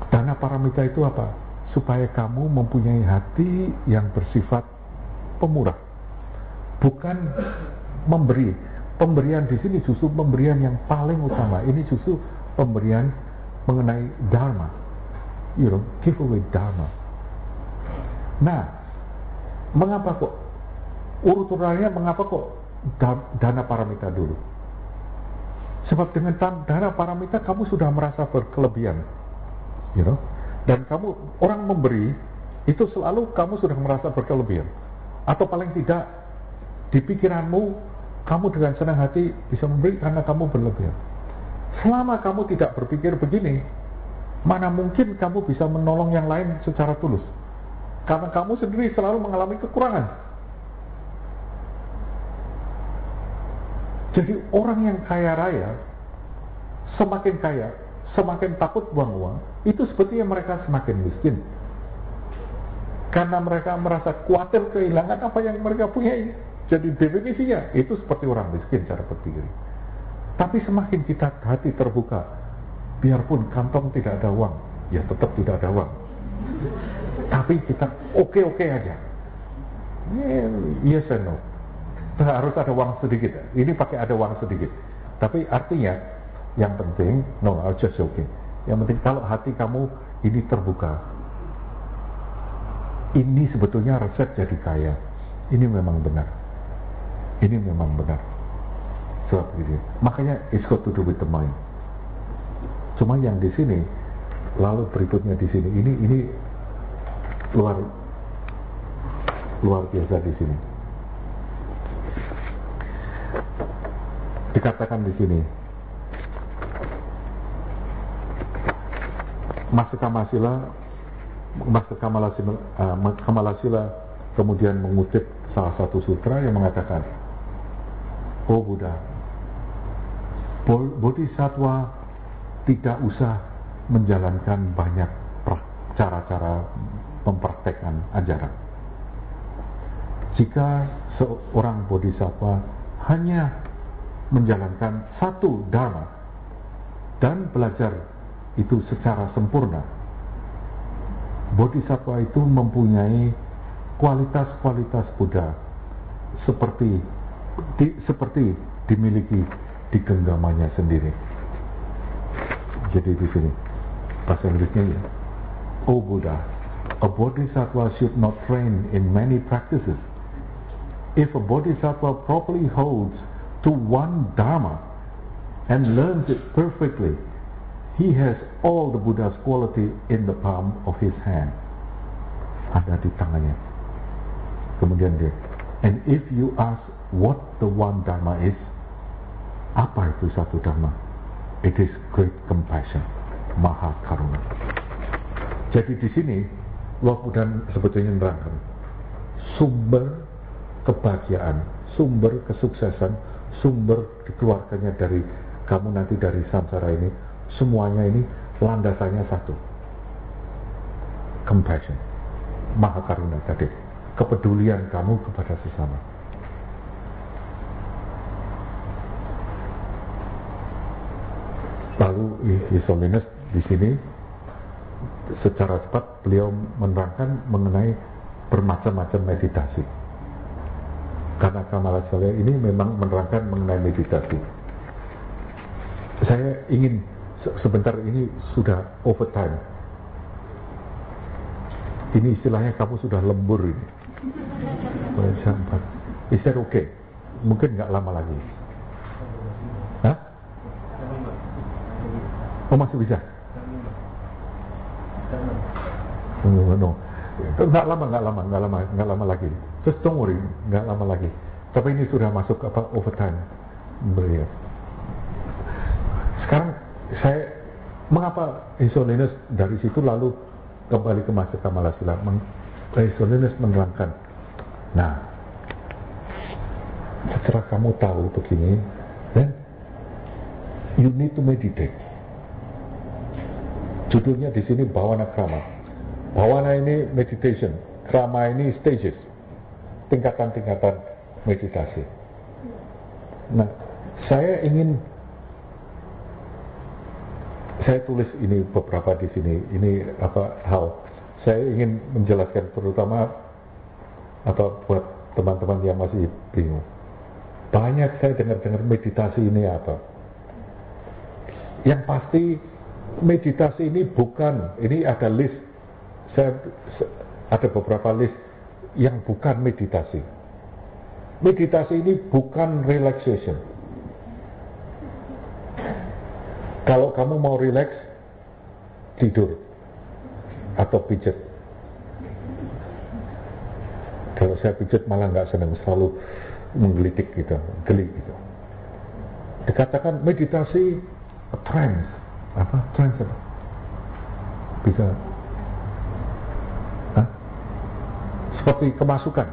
Dana paramita itu apa? Supaya kamu mempunyai hati yang bersifat pemurah, bukan memberi. Pemberian di sini justru pemberian yang paling utama. Ini justru pemberian mengenai dharma. You know, give away dharma. Nah, mengapa kok urutannya, mengapa kok dana paramita dulu? Sebab dengan dana paramita kamu sudah merasa berkelebihan, you know, dan kamu orang memberi itu selalu kamu sudah merasa berkelebihan, atau paling tidak di pikiranmu kamu dengan senang hati bisa memberi karena kamu berlebihan. Selama kamu tidak berpikir begini, mana mungkin kamu bisa menolong yang lain secara tulus? Karena kamu sendiri selalu mengalami kekurangan. Jadi orang yang kaya raya, semakin kaya, semakin takut buang uang, itu sebetulnya mereka semakin miskin. Karena mereka merasa khawatir kehilangan apa yang mereka punya. Jadi definisinya itu seperti orang miskin cara berpikir. Tapi semakin kita hati terbuka, biarpun kantong tidak ada uang, ya tetap tidak ada uang. Tapi kita oke-oke aja. Yes and no. Harus ada uang sedikit. Ini pakai ada uang sedikit. Tapi artinya yang penting, no, I'll just joking. Yang penting kalau hati kamu ini terbuka. Ini sebetulnya resep jadi kaya. Ini memang benar. Ini memang benar. Sebab ini. Makanya it's got to do with the mind. Cuma yang di sini, lalu berikutnya di sini, ini luar biasa di sini. Dikatakan di sini, Master Kamalasila kemudian mengutip salah satu sutra yang mengatakan, oh Buddha, Bodhisattva tidak usah menjalankan banyak cara-cara mempraktekkan ajaran. Jika seorang Bodhisattva hanya menjalankan satu dharma dan belajar itu secara sempurna, Bodhisattva itu mempunyai kualitas-kualitas Buddha seperti dimiliki di genggamannya sendiri. Jadi di sini bahasa Inggrisnya ya, oh Buddha, a Bodhisattva should not train in many practices. If a Bodhisattva properly holds to one Dharma and learns it perfectly, he has all the Buddha's quality in the palm of his hand. Ada di tangannya. Kemudian dia, and if you ask what the one Dharma is, apa itu satu Dharma? It is great compassion, maha karuna. Jadi di sini Lord Buddha sebetulnya menerangkan sumber kebahagiaan, sumber kesuksesan, sumber dikeluarkannya dari kamu nanti dari samsara ini, semuanya ini landasannya satu, compassion, maha karuna tadi, kepedulian kamu kepada sesama. Lalu His Holiness di sini secara cepat beliau menerangkan mengenai bermacam-macam meditasi. Karena Kamalasila ini memang menerangkan mengenai meditasi. Saya ingin sebentar, ini sudah overtime. Ini istilahnya kamu sudah lembur ini. Is that okay? Mungkin nggak lama lagi. Hah? Oh masih bisa? No. Nggak lama lagi. Just don't worry, nggak lama lagi. Tapi ini sudah masuk overtime beliau. Sekarang mengapa His Holiness dari situ lalu kembali ke Master Kamalasila? His Holiness menerangkan, nah, setelah kamu tahu begini, then you need to meditate. Judulnya di sini Bhavana Krama. Bhavana ini meditation, Krama ini stages, tingkatan-tingkatan meditasi. Nah, saya ingin Saya tulis ini beberapa di sini. Ini hal. Saya ingin menjelaskan terutama atau buat teman-teman yang masih bingung. Banyak saya dengar meditasi ini apa. Yang pasti meditasi ini bukan, ini ada list. Saya ada beberapa list yang bukan meditasi. Meditasi ini bukan relaxation. Kalau kamu mau relax, tidur atau pijat. Kalau saya pijat malah nggak senang, selalu menggelitik gitu, geli gitu. Dikatakan meditasi trance, trance apa? Bisa, seperti kemasukan.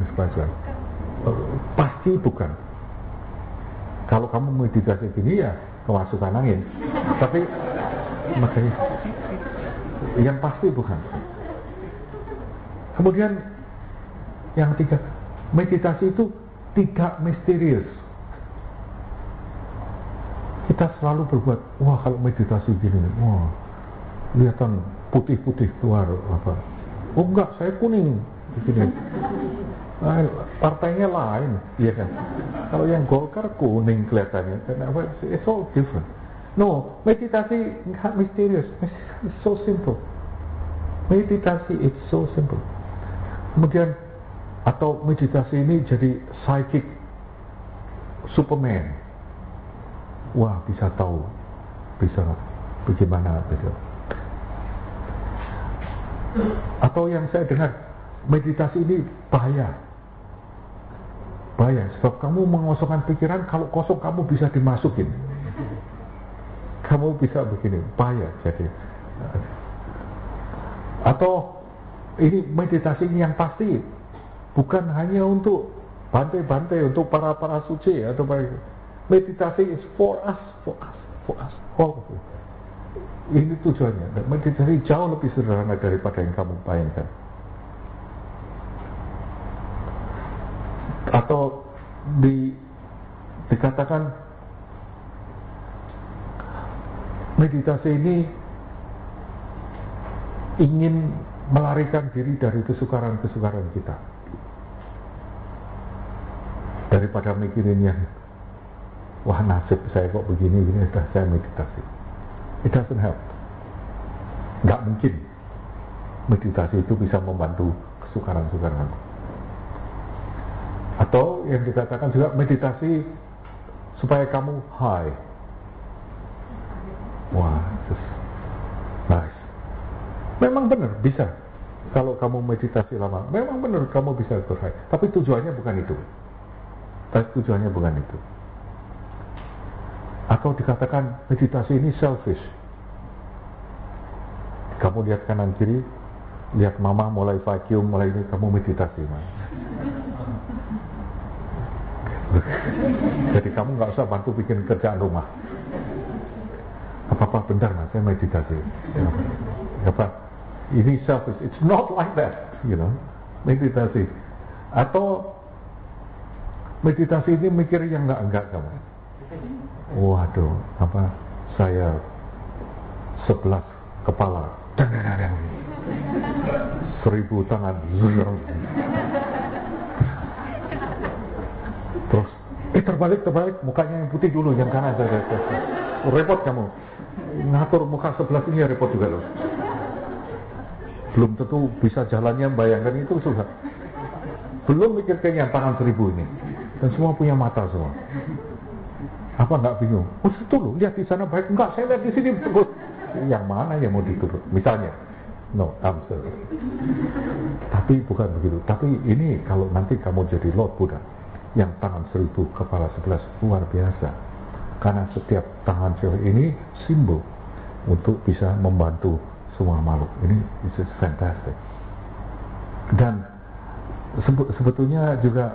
Pasti bukan. Kalau kamu meditasi gini ya kemasukan angin. Tapi makanya yang pasti bukan. Kemudian yang ketiga, meditasi itu tidak misterius. Kita selalu berbuat, wah kalau meditasi gini, wah kelihatan putih-putih keluar apa. Oh enggak, saya kuning begini. Partainya lain, iya kan? Kalau yang Golkar kuning kelihatannya, kenapa? It's all different. No, meditasi nggak misterius, it's so simple. Meditasi it's so simple. Kemudian atau meditasi ini jadi psychic Superman. Wah bisa tahu, bisa bagaimana gitu. Atau yang saya dengar meditasi ini bahaya, sebab kamu mengosongkan pikiran, kalau kosong kamu bisa dimasukin, kamu bisa begini, bahaya jadi. Atau ini meditasi ini yang pasti bukan hanya untuk bantai-bantai, untuk para suci atau meditasi is for us. Ini tujuannya. Meditasi jauh lebih sederhana daripada yang kamu bayangkan. Atau dikatakan meditasi ini ingin melarikan diri dari kesukaran-kesukaran kita, daripada mikirin yang wah nasib saya kok begini, dah saya meditasi. It doesn't help. Nggak mungkin meditasi itu bisa membantu kesukaran-kesukaran. Atau yang dikatakan juga meditasi supaya kamu high. Wah, nice. Memang benar bisa. Kalau kamu meditasi lama, memang benar kamu bisa high. Tapi tujuannya bukan itu. Atau dikatakan meditasi ini selfish. Kamu lihat kanan kiri, lihat mama mulai vacuum, mulai ini, kamu meditasi. Jadi kamu nggak usah bantu bikin kerjaan rumah. Apa bentar mas, saya meditasi. Ini selfish. It's not like that, meditasi. Atau meditasi ini mikir yang enggak kamu. Waduh, saya 11 kepala, 1000 tangan, terus terbalik, mukanya yang putih dulu, yang kanan saya. Repot kamu, ngatur muka sebelah sini ya repot juga loh. Belum tentu bisa jalannya, bayangkan itu susah. Belum mikirkan yang tangan 1000 ini, dan semua punya mata semua. Apa nggak bingung? Oh itu loh, lihat di sana baik, enggak saya lihat di sini bagus. Yang mana yang mau diturut? Misalnya, no, I'm sorry. Tapi bukan begitu. Tapi ini kalau nanti kamu jadi Lord Buddha, yang tangan 1000 kepala 11 luar biasa. Karena setiap tangan cewek ini simbol untuk bisa membantu semua makhluk. Ini is fantastic. Dan sebetulnya juga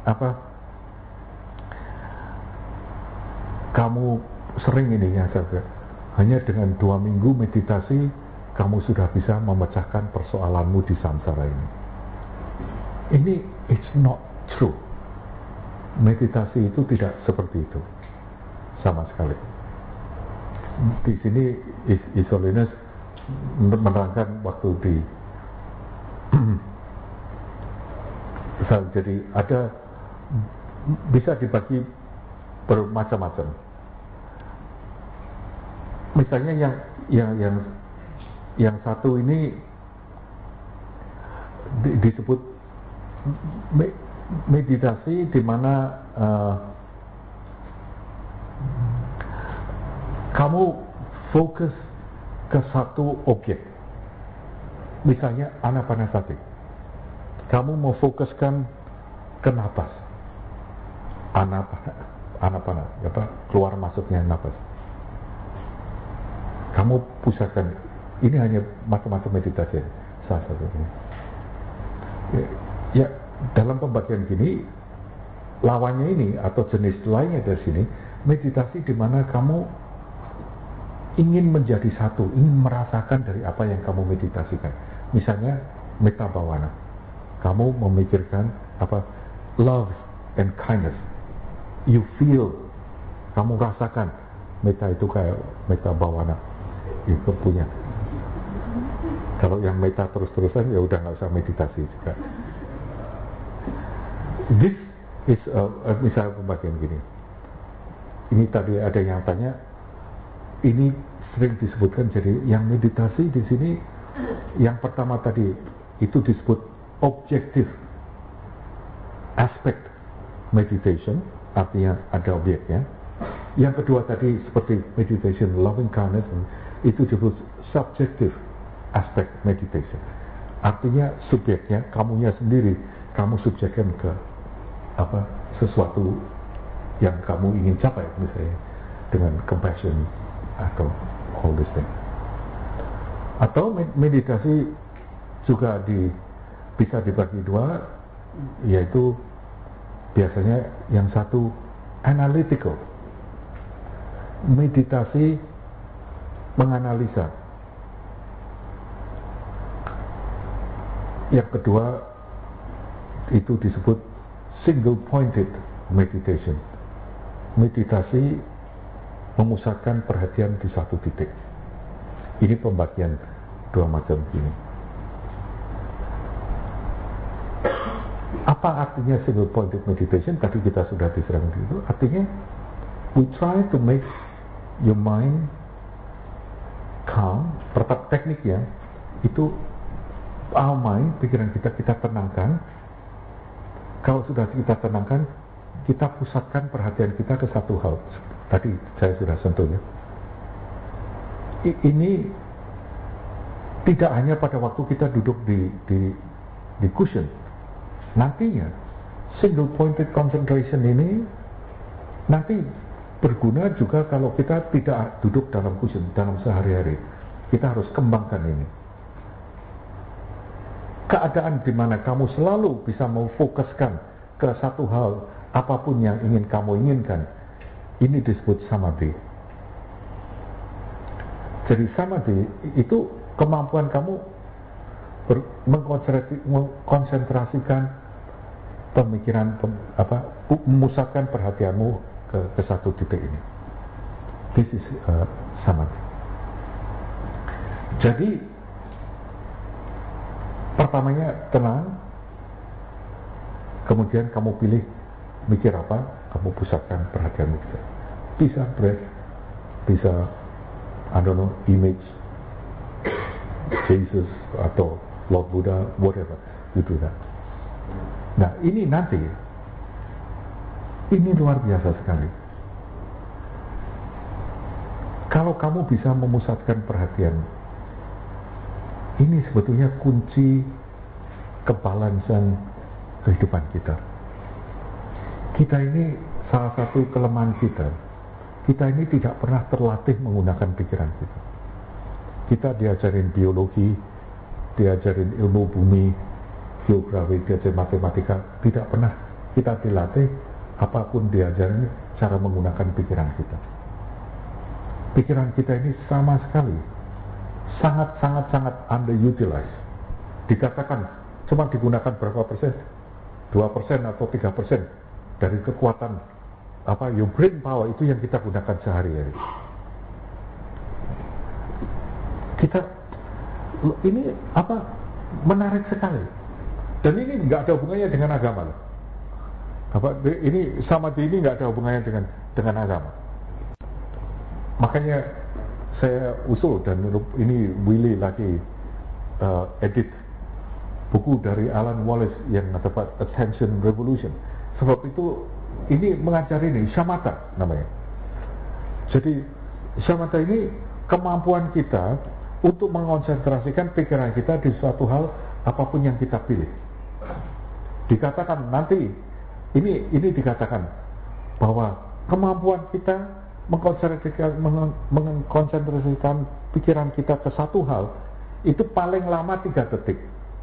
kamu sering ini ya sahabat, hanya dengan 2 minggu meditasi kamu sudah bisa memecahkan persoalanmu di samsara ini. Ini it's not true. Meditasi itu tidak seperti itu sama sekali. Di sini His Holiness menerangkan waktu di jadi ada bisa dibagi bermacam-macam. Misalnya yang satu ini disebut meditasi di mana kamu fokus ke satu objek. Misalnya anapanasati. Kamu mau fokuskan ke napas. Anapanas, keluar masuknya napas. Kamu pusatkan. Ini hanya macam-macam meditasi. Salah satunya. Ya, dalam pembagian gini, lawannya ini atau jenis lainnya dari sini, meditasi di mana kamu ingin menjadi satu, ingin merasakan dari apa yang kamu meditasikan. Misalnya metta bhavana, kamu memikirkan love and kindness. You feel, kamu rasakan metta itu kayak metta bhavana itu punya. Kalau yang metta terus-terusan ya udah nggak usah meditasi juga. This is misalnya pembagian gini. Ini tadi ada yang tanya, ini sering disebutkan jadi yang meditasi di sini yang pertama tadi itu disebut objective aspect meditation, artinya ada objeknya. Yang kedua tadi seperti meditation loving kindness itu disebut subjective aspect meditation, artinya subjeknya kamunya sendiri, kamu subjekkan ke sesuatu yang kamu ingin capai, misalnya dengan compassion atau all this thing. Atau meditasi juga bisa dibagi dua, yaitu biasanya yang satu analytical, meditasi menganalisa. Yang kedua itu disebut single pointed meditation, meditasi memusatkan perhatian di satu titik. Ini pembagian dua macam ini. Apa artinya single pointed meditation? Tadi kita sudah diserang itu. Artinya we try to make your mind calm. Tekniknya itu our mind, pikiran kita tenangkan. Kalau sudah kita tenangkan, kita pusatkan perhatian kita ke satu hal. Tadi saya sudah sentuh ya. Ini tidak hanya pada waktu kita duduk di cushion. Nantinya single pointed concentration ini nanti berguna juga kalau kita tidak duduk dalam cushion dalam sehari-hari. Kita harus kembangkan ini. Keadaan di mana kamu selalu bisa memfokuskan ke satu hal, apapun yang ingin kamu inginkan, ini disebut samadhi. Jadi samadhi itu kemampuan kamu mengkonsentrasikan pemikiran, memusatkan perhatianmu ke satu titik ini. This is samadhi. Jadi pertamanya tenang, kemudian kamu pilih mikir apa, kamu pusatkan perhatianmu. Bisa breath, bisa image Jesus atau Lord Buddha, whatever, you do that. Nah ini nanti, ini luar biasa sekali. Kalau kamu bisa memusatkan perhatian, ini sebetulnya kunci kebalansan kehidupan kita. Kita ini salah satu kelemahan kita. Kita ini tidak pernah terlatih menggunakan pikiran kita. Kita diajarin biologi, diajarin ilmu bumi, geografi, diajarin matematika. Tidak pernah kita dilatih apapun diajarin cara menggunakan pikiran kita. Pikiran kita ini sama sekali sangat underutilized. Dikatakan cuma digunakan berapa persen? 2% atau 3% dari kekuatan your brain power itu yang kita gunakan sehari-hari. Kita ini menarik sekali. Dan ini nggak ada hubungannya dengan agama loh. Ini samadhi ini nggak ada hubungannya dengan agama. Makanya saya usul, dan ini Willy lagi edit buku dari Alan Wallace yang tepat, Attention Revolution. Sebab itu ini mengajari ini shamatha namanya. Jadi shamatha ini kemampuan kita untuk mengonsentrasikan pikiran kita di suatu hal apapun yang kita pilih. Dikatakan nanti ini dikatakan bahwa kemampuan kita mengkonsentrasikan pikiran kita ke satu hal itu paling lama 3 detik.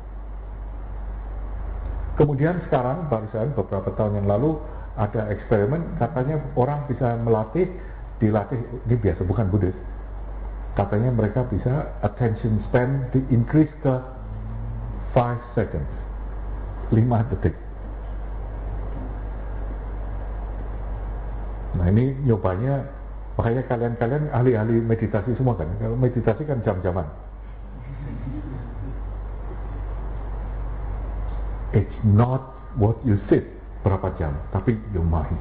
Kemudian sekarang barusan beberapa tahun yang lalu ada eksperimen, katanya orang bisa dilatih, ini biasa bukan Buddhis, katanya mereka bisa attention span di increase ke 5 seconds, 5 detik. Nah ini nyobanya, makanya kalian ahli-ahli meditasi semua kan, kalau meditasi kan jam-jaman. It's not what you sit berapa jam, tapi your mind.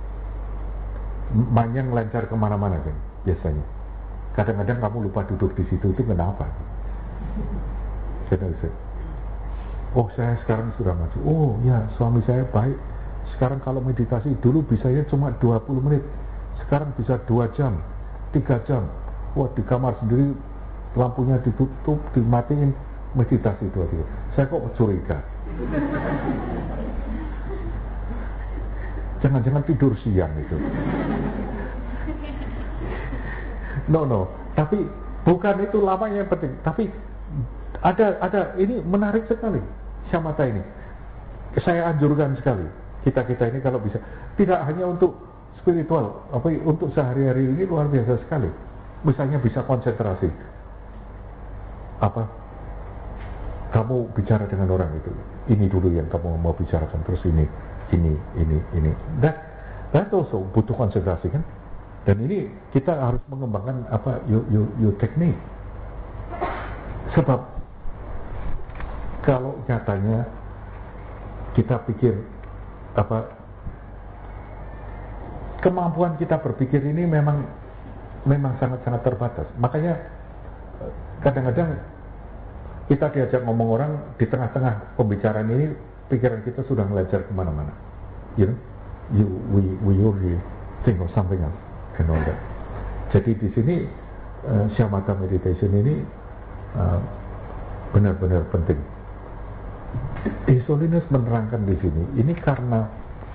Mind yang lancar kemana-mana kan biasanya. Kadang-kadang kamu lupa duduk di situ, itu kenapa? Oh saya sekarang sudah maju. Oh ya, suami saya baik. Sekarang kalau meditasi dulu bisanya cuma 20 menit, sekarang bisa 2 jam, 3 jam. Wah di kamar sendiri lampunya ditutup, dimatiin, meditasi 2 jam. Saya kok curiga. Jangan-jangan tidur siang itu. No, tapi bukan itu lamanya yang penting. Tapi ada ini menarik sekali shamatha ini. Saya anjurkan sekali kita ini kalau bisa, tidak hanya untuk spiritual, untuk sehari-hari ini luar biasa sekali. Misalnya bisa konsentrasi. Kamu bicara dengan orang itu, ini dulu yang kamu mau bicarakan, terus ini. That also butuh konsentrasi kan. Dan ini kita harus mengembangkan your teknik. Sebab kalau nyatanya kita pikir kemampuan kita berpikir ini memang sangat-sangat terbatas. Makanya kadang-kadang kita diajak ngomong orang, di tengah-tengah pembicaraan ini pikiran kita sudah melebar kemana-mana. We usually think of something else and all that. Jadi di sini shamatha meditation ini benar-benar penting. His Holiness menerangkan di sini, ini karena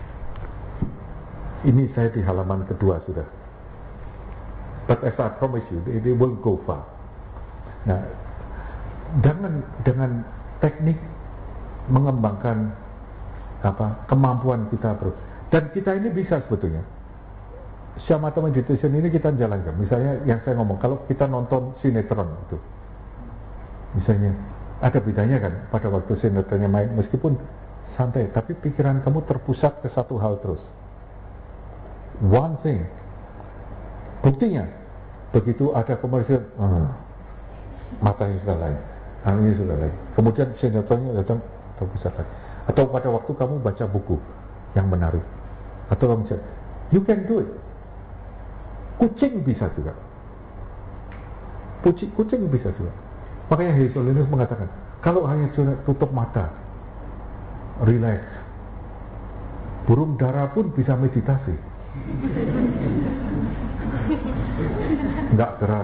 ini saya di halaman kedua sudah. But as I promise you, it will go far. Nah, dengan teknik mengembangkan kemampuan kita dan kita ini bisa sebetulnya. Shamatha meditation ini kita jalankan. Misalnya yang saya ngomong, kalau kita nonton sinetron itu, misalnya ada bedanya kan pada waktu sinetronnya main, meskipun santai, tapi pikiran kamu terpusat ke satu hal terus. One thing. Buktinya, begitu ada komersial, matanya sudah lain, ini sudah lain. Kemudian sinetronnya datang terpusat lagi. Atau pada waktu kamu baca buku yang menarik, atau kamu cakap, you can do it. Kucing bisa juga. Kucing bisa juga. Makanya His Holiness mengatakan, kalau hanya tutup mata, relax, burung dara pun bisa meditasi. Nggak gerak.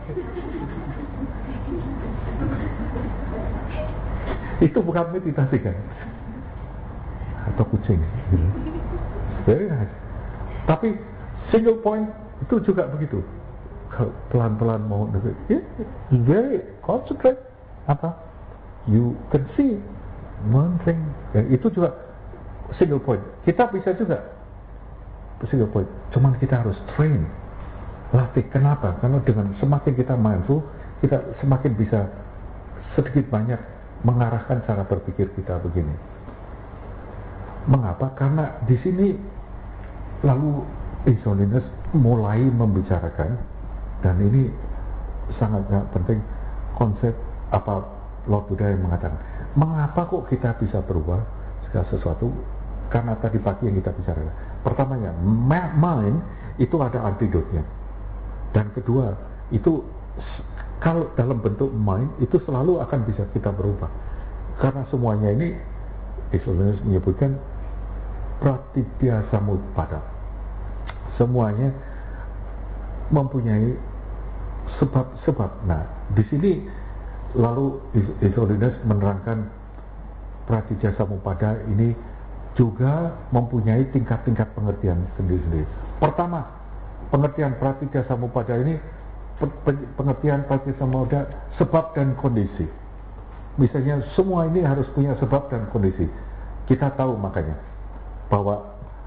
Itu bukan meditasi kan? Atau kucing. Very nice. Tapi single point itu juga begitu. Kalau pelan-pelan mau very concentrate. You can see one thing. Dan itu juga single point. Kita bisa juga single point. Cuman kita harus train, latih. Kenapa? Karena dengan semakin kita mindful, kita semakin bisa sedikit banyak mengarahkan cara berpikir kita begini. Mengapa? Karena di sini lalu His Holiness mulai membicarakan, dan ini sangat penting, konsep apa Lord Buddha yang mengatakan, mengapa kok kita bisa berubah segala sesuatu? Karena tadi pagi yang kita bicarakan, pertamanya mind itu ada antidotnya, dan kedua itu kalau dalam bentuk mind itu selalu akan bisa kita berubah, karena semuanya ini Islam menyebutkan pratitya samutpada, semuanya mempunyai sebab-sebab. Nah, di sini lalu Isolidas menerangkan pratitya samutpada ini juga mempunyai tingkat-tingkat pengertian sendiri-sendiri. Pertama, pengertian pratitya samutpada ini pengertian pratitya samutpada sebab dan kondisi. Misalnya semua ini harus punya sebab dan kondisi. Kita tahu makanya bahwa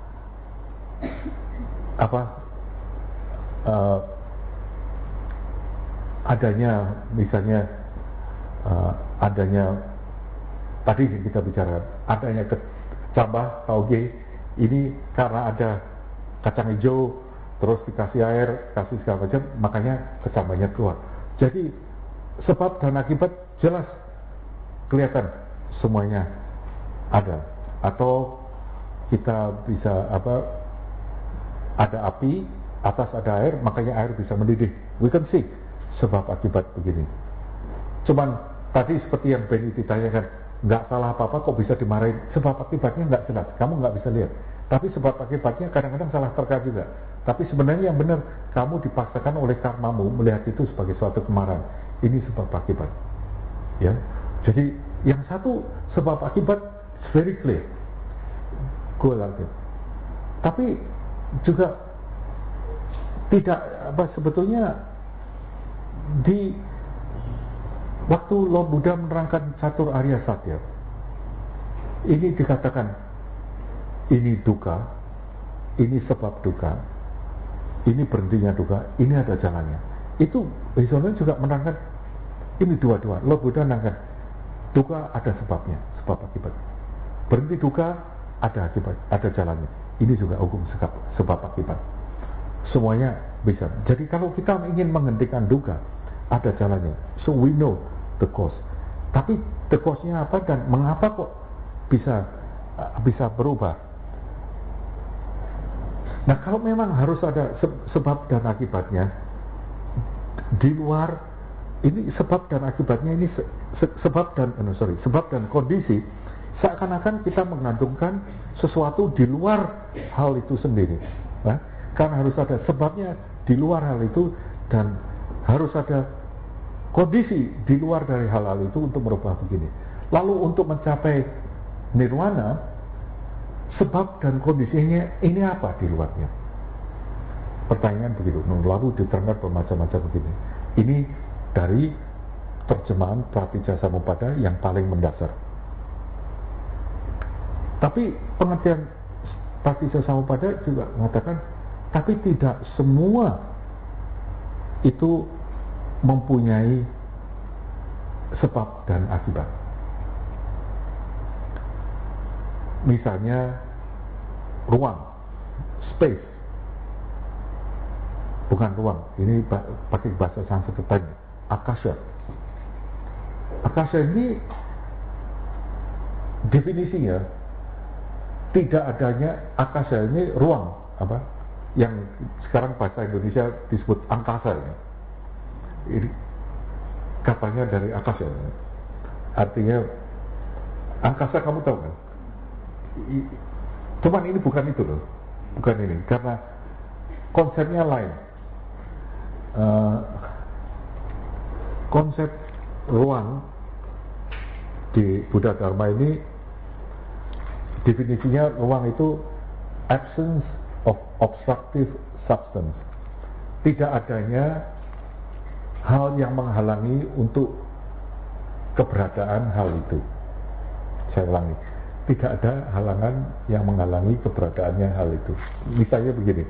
adanya misalnya adanya tadi kita bicara adanya kecambah tauge ini karena ada kacang hijau terus dikasih air, kasih segala macam, makanya kecambahnya keluar. Jadi sebab dan akibat jelas kelihatan semuanya ada. Atau kita bisa ada api, atas ada air, makanya air bisa mendidih. We can see sebab akibat begini. Cuman tadi seperti yang Benny ditanyakan, nggak salah apa-apa kok bisa dimarahin, sebab akibatnya nggak jelas, kamu nggak bisa lihat. Tapi sebab akibatnya kadang-kadang salah terka juga. Tapi sebenarnya yang benar, kamu dipaksakan oleh karmamu melihat itu sebagai suatu kemarahan. Ini sebab akibat. Ya, jadi yang satu sebab akibat very clear, go like it. Tapi juga tidak sebetulnya di waktu Lord Buddha menerangkan Catur Arya Satya, ini dikatakan ini duka, ini sebab duka, ini berhentinya duka, ini ada jalannya. Itu Islam juga menerangkan ini dua-dua. Lord Buddha menerangkan duka ada sebabnya, sebab akibat. Berhenti duka ada akibat, ada jalannya. Ini juga hukum sebab akibat. Semuanya bisa. Jadi kalau kita ingin menghentikan duka, ada jalannya. So we know the cause. Tapi the cause-nya apa dan mengapa kok bisa berubah? Nah, kalau memang harus ada sebab dan akibatnya, di luar ini sebab dan akibatnya ini sebab dan kondisi, seakan-akan kita mengandungkan sesuatu di luar hal itu sendiri. Nah, karena harus ada sebabnya di luar hal itu dan harus ada kondisi di luar dari hal-hal itu untuk merubah begini. Lalu untuk mencapai nirwana, sebab dan kondisinya ini apa di luarnya? Pertanyaan begitu. Lalu diterangkan bermacam-macam begini. Ini dari terjemahan Pratitya Samutpada yang paling mendasar. Tapi pengertian Pratitya Samutpada juga mengatakan, tapi tidak semua itu mempunyai sebab dan akibat. Misalnya ruang, space, bukan ruang, ini pakai bahasa Sanskerta, akasha. Akasha ini definisinya tidak adanya akasha ini ruang, yang sekarang bahasa Indonesia disebut angkasa ya. Ini katanya dari akasha, artinya angkasa kamu tahu kan? Cuman ini bukan itu loh, bukan ini, karena konsepnya lain. Konsep ruang di Buddha Dharma ini definisinya ruang itu absence of obstructive substance, tidak adanya hal yang menghalangi untuk keberadaan hal itu. Saya ulangi, tidak ada halangan yang menghalangi keberadaannya hal itu. Misalnya begini,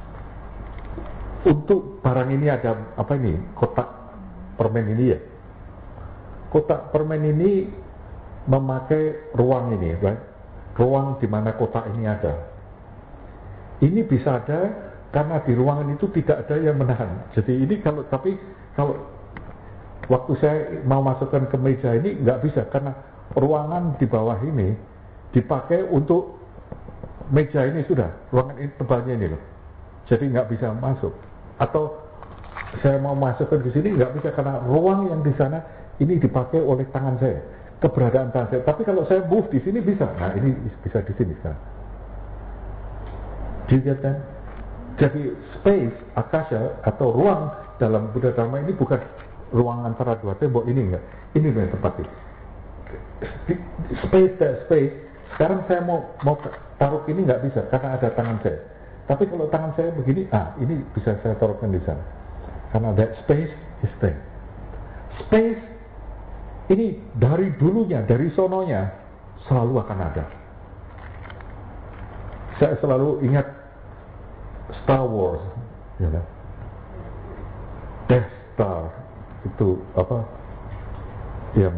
untuk barang ini ada kotak permen ini ya, kotak permen ini memakai ruang ini, right? Ruang di mana kotak ini ada. Ini bisa ada karena di ruangan itu tidak ada yang menahan. Jadi ini kalau Waktu saya mau masukkan ke meja ini nggak bisa karena ruangan di bawah ini dipakai untuk meja ini sudah, ruangan ini tebalnya ini loh. Jadi nggak bisa masuk. Atau saya mau masukkan ke sini nggak bisa karena ruang yang di sana ini dipakai oleh tangan saya, keberadaan tangan saya. Tapi kalau saya move di sini bisa. Nah ini bisa di sini sekarang. Do you get that? Jadi space, akasha atau ruang dalam Buddha Dharma ini bukan ruang antara dua tembok, ini enggak. Ini yang tepat. Space. Sekarang saya mau taruh ini nggak bisa karena ada tangan saya. Tapi kalau tangan saya begini, ini bisa saya taruhkan di sana. Karena that space is there. Space ini dari dulunya, dari sononya selalu akan ada. Saya selalu ingat Star Wars, ya kan? Death Star itu apa? Yang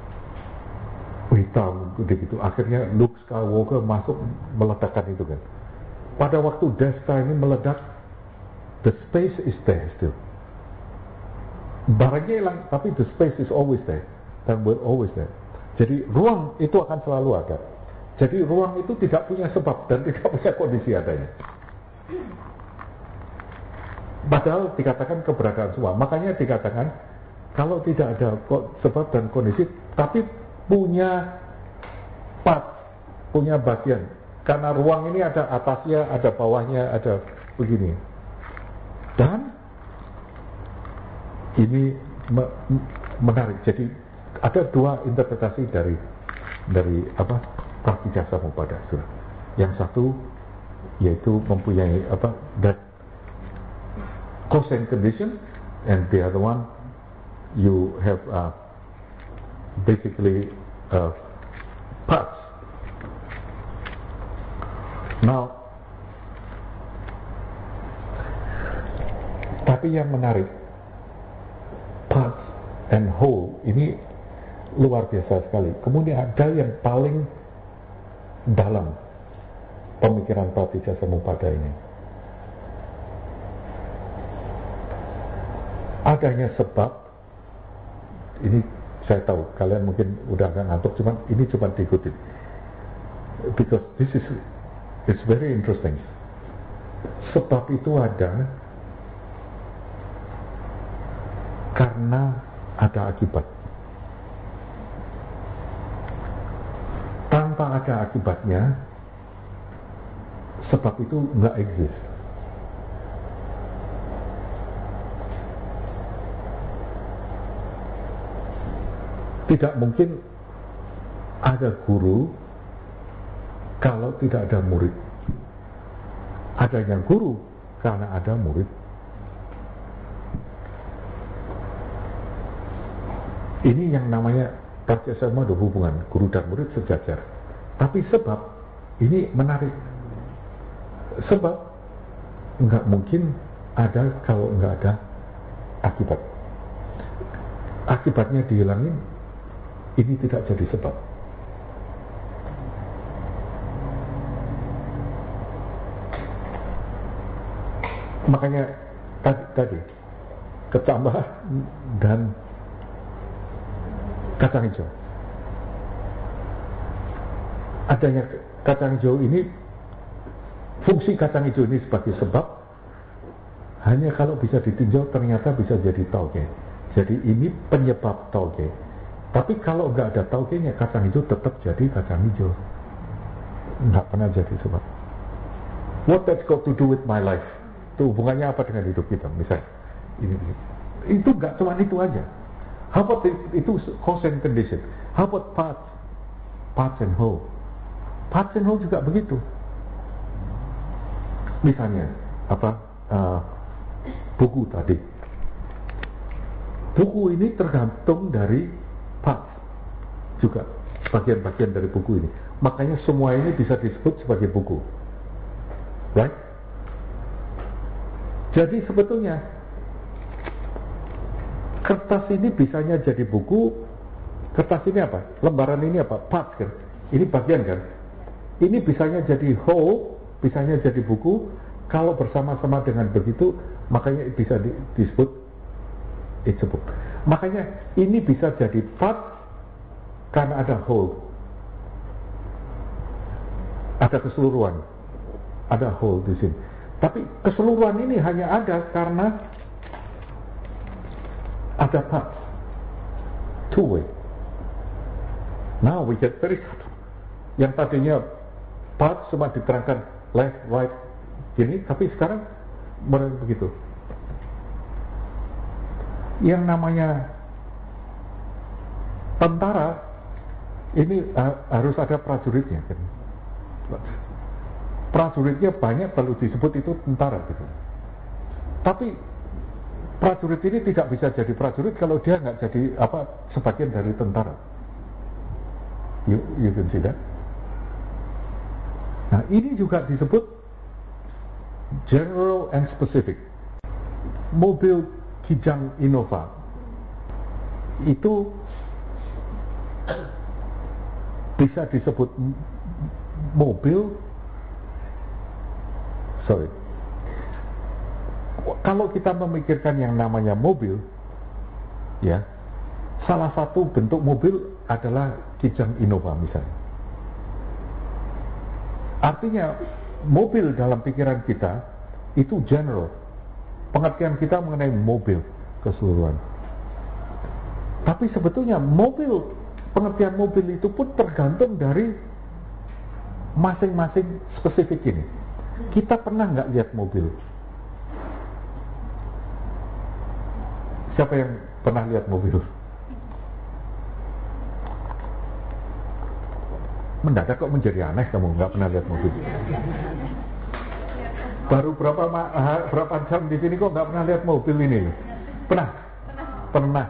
hitam gitu. Akhirnya Luke Skywalker masuk meledakkan itu kan. Pada waktu Death Star ini meledak, the space is there still. Barangnya hilang, tapi the space is always there and will always there. Jadi ruang itu akan selalu ada. Jadi ruang itu tidak punya sebab dan tidak punya kondisi adanya. Padahal dikatakan keberadaan semua. Makanya dikatakan kalau tidak ada sebab dan kondisi, tapi punya part, punya bagian. Karena ruang ini ada atasnya, ada bawahnya, ada begini. Dan ini menarik. Jadi ada dua interpretasi dari Pratitya Samuppada. Yang satu yaitu mempunyai that cause and condition, and the other one you have basically parts. Now, tapi yang menarik, parts and whole ini luar biasa sekali. Kemudian ada yang paling dalam pemikiran Pratitya Samuppada ini. Adanya sebab, ini saya tahu kalian mungkin udah agak ngantuk, cuman ini cuma diikutin. Because it's very interesting. Sebab itu ada karena ada akibat. Tanpa ada akibatnya, sebab itu nggak exist. Tidak mungkin ada guru kalau tidak ada murid. Adanya guru karena ada murid. Ini yang namanya kerjasama ada hubungan guru dan murid sejajar. Tapi sebab ini menarik. Sebab nggak mungkin ada kalau nggak ada akibat. Akibatnya dihilangin, ini tidak jadi sebab. Makanya tadi kecambah dan kacang hijau. Adanya kacang hijau ini, fungsi kacang hijau ini sebagai sebab, hanya kalau bisa ditinjau ternyata bisa jadi tauge. Jadi ini penyebab tauge. Tapi kalau nggak ada taugenya, kacang hijau tetap jadi kacang hijau. Nggak pernah jadi sebab. What that's got to do with my life? Itu hubungannya apa dengan hidup kita? Misalnya, itu nggak cuma itu aja. How about itu cause and condition? How about parts and whole? Parts and whole juga begitu. Misalnya buku tadi. Buku ini tergantung dari parts juga, bagian-bagian dari buku ini. Makanya semua ini bisa disebut sebagai buku, right? Jadi sebetulnya kertas ini bisanya jadi buku. Kertas ini apa? Lembaran ini apa? Part kan? Ini bagian kan? Ini bisanya jadi whole, bisanya jadi buku. Kalau bersama-sama dengan begitu, makanya bisa disebut it's a book. Makanya ini bisa jadi part karena ada whole, ada keseluruhan, ada whole di sini. Tapi keseluruhan ini hanya ada karena ada part, two way. Now we get very subtle. Yang tadinya part cuma diterangkan left, right, gini, tapi sekarang begitu. Yang namanya tentara ini harus ada prajuritnya kan. Prajuritnya banyak perlu disebut itu tentara gitu. Tapi prajurit ini tidak bisa jadi prajurit kalau dia nggak jadi sebagian dari tentara. You can see that. Nah ini juga disebut general and specific. Mobil Kijang Innova itu bisa disebut mobil. Kalau kita memikirkan yang namanya mobil, ya, salah satu bentuk mobil adalah Kijang Innova misalnya. Artinya mobil dalam pikiran kita itu general. Pengertian kita mengenai mobil keseluruhan. Tapi sebetulnya mobil, pengertian mobil itu pun tergantung dari masing-masing spesifik ini. Kita pernah nggak lihat mobil? Siapa yang pernah lihat mobil? Mendadak kok menjadi aneh kamu nggak pernah lihat mobil. Baru berapa jam di sini kok nggak pernah lihat mobil ini? Pernah? Pernah.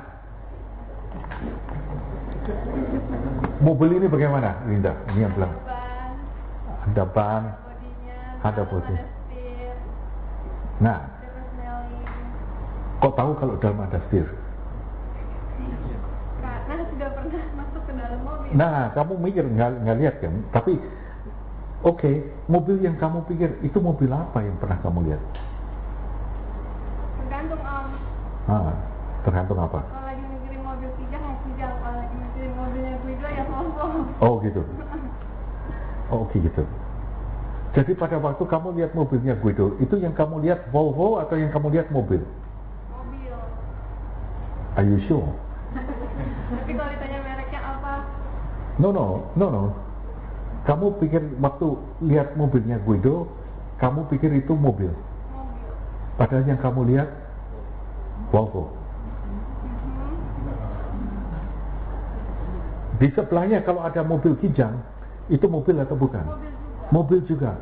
Mobil ini bagaimana, Linda? Ini yang bilang. Ada ban, ada bodi. Nah, kok tahu kalau dalam ada setir? Karena sudah pernah masuk ke dalam mobil. Nah, kamu mikir nggak lihat kan? Tapi oke, mobil yang kamu pikir itu mobil apa yang pernah kamu lihat? Tergantung Om. Tergantung apa? Kalau lagi mikirin mobil Kijang ya Kijang, kalau lagi mikirin mobilnya Guido ya Volvo. Oh gitu. Oh gitu. Jadi pada waktu kamu lihat mobilnya Guido, itu yang kamu lihat Volvo atau yang kamu lihat mobil? Mobil. Are you sure? Tapi kalau ditanya mereknya apa? No. Kamu pikir waktu lihat mobilnya Guido, kamu pikir itu mobil. Mobil. Padahal yang kamu lihat Volvo. Di sebelahnya kalau ada mobil Kijang, itu mobil atau bukan? Mobil juga.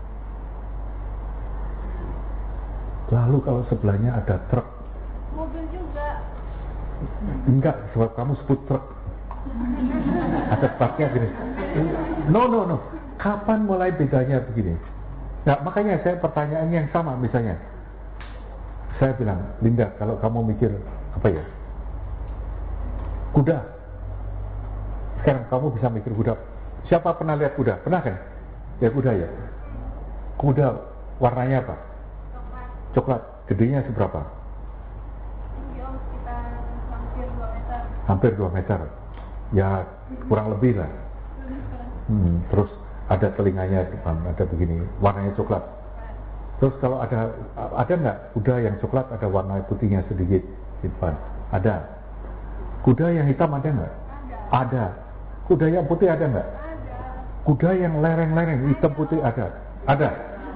Lalu kalau sebelahnya ada truk? Mobil juga. Enggak, sebab kamu sebut truk. Ada truknya gini. No. Kapan mulai bedanya begini? Nah, makanya saya pertanyaan yang sama misalnya. Saya bilang, Linda, kalau kamu mikir apa ya? Kuda. Sekarang kamu bisa mikir kuda. Siapa pernah lihat kuda? Pernah kan? Ya kuda ya. Kuda warnanya apa? Coklat. Gedenya seberapa? Tinggi Om, sekitar hampir 2 meter. Hampir 2 meter. Ya kurang lebih lah. Terus ada telinganya depan, ada begini, warnanya coklat. Terus kalau ada nggak kuda yang coklat ada warna putihnya sedikit di depan? Ada. Kuda yang hitam ada nggak? Ada. Kuda yang putih ada nggak? Ada. Kuda yang lereng-lereng hitam putih ada? Ada.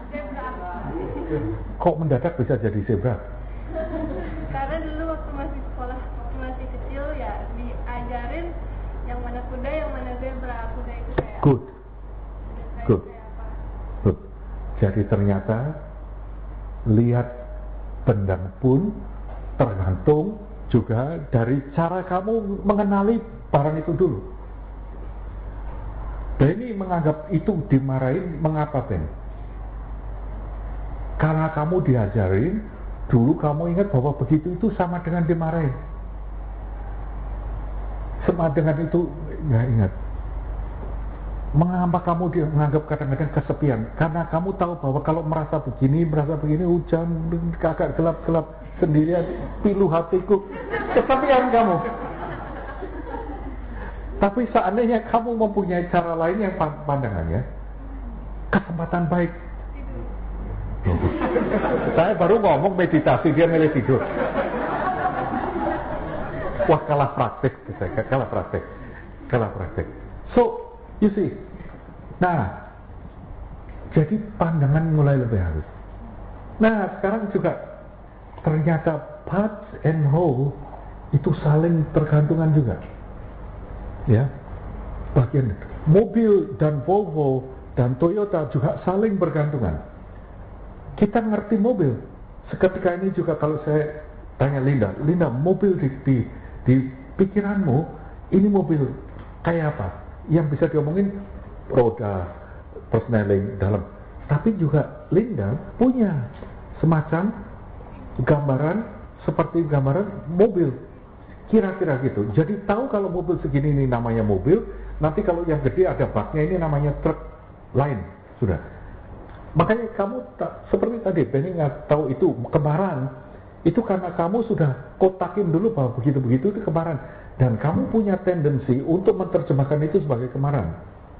Kok mendadak bisa jadi zebra? Karena dulu waktu masih sekolah, waktu masih kecil ya diajarin yang mana kuda, yang mana zebra. Kuda itu kayak Good. Good. Good. Jadi ternyata lihat bendang pun tergantung juga dari cara kamu mengenali barang itu dulu. Benny menganggap itu dimarahin, mengapa Ben? Karena kamu diajarin, dulu kamu ingat bahwa begitu itu sama dengan dimarahin. Sama dengan itu, nggak ingat. Mengapa kamu menganggap kadang-kadang kesepian? Karena kamu tahu bahwa kalau merasa begini, hujan, agak gelap-gelap, sendirian, pilu hatiku, kesepian kamu. Tapi seandainya kamu mempunyai cara lain yang pandangannya, kesempatan baik. Saya baru ngomong meditasi, dia milih tidur. Wah, kalah praktek. So, you see. Nah, jadi pandangan mulai lebih halus. Nah, sekarang juga ternyata parts and whole itu saling tergantungan juga. Ya, bagian mobil dan Volvo dan Toyota juga saling bergantungan. Kita ngerti mobil. Seketika ini juga kalau saya tanya Linda, mobil di pikiranmu ini mobil kayak apa? Yang bisa diomongin roda, persneling, dalam. Tapi juga Linda punya semacam gambaran seperti gambaran mobil. Kira-kira gitu. Jadi tahu kalau mobil segini ini namanya mobil, nanti kalau yang gede ada baknya ini namanya truk lain. Sudah. Makanya kamu seperti tadi Benny nggak tahu itu kemarahan. Itu karena kamu sudah kotakin dulu bahwa begitu-begitu itu kemarahan. Dan kamu punya tendensi untuk menerjemahkan itu sebagai kemarahan.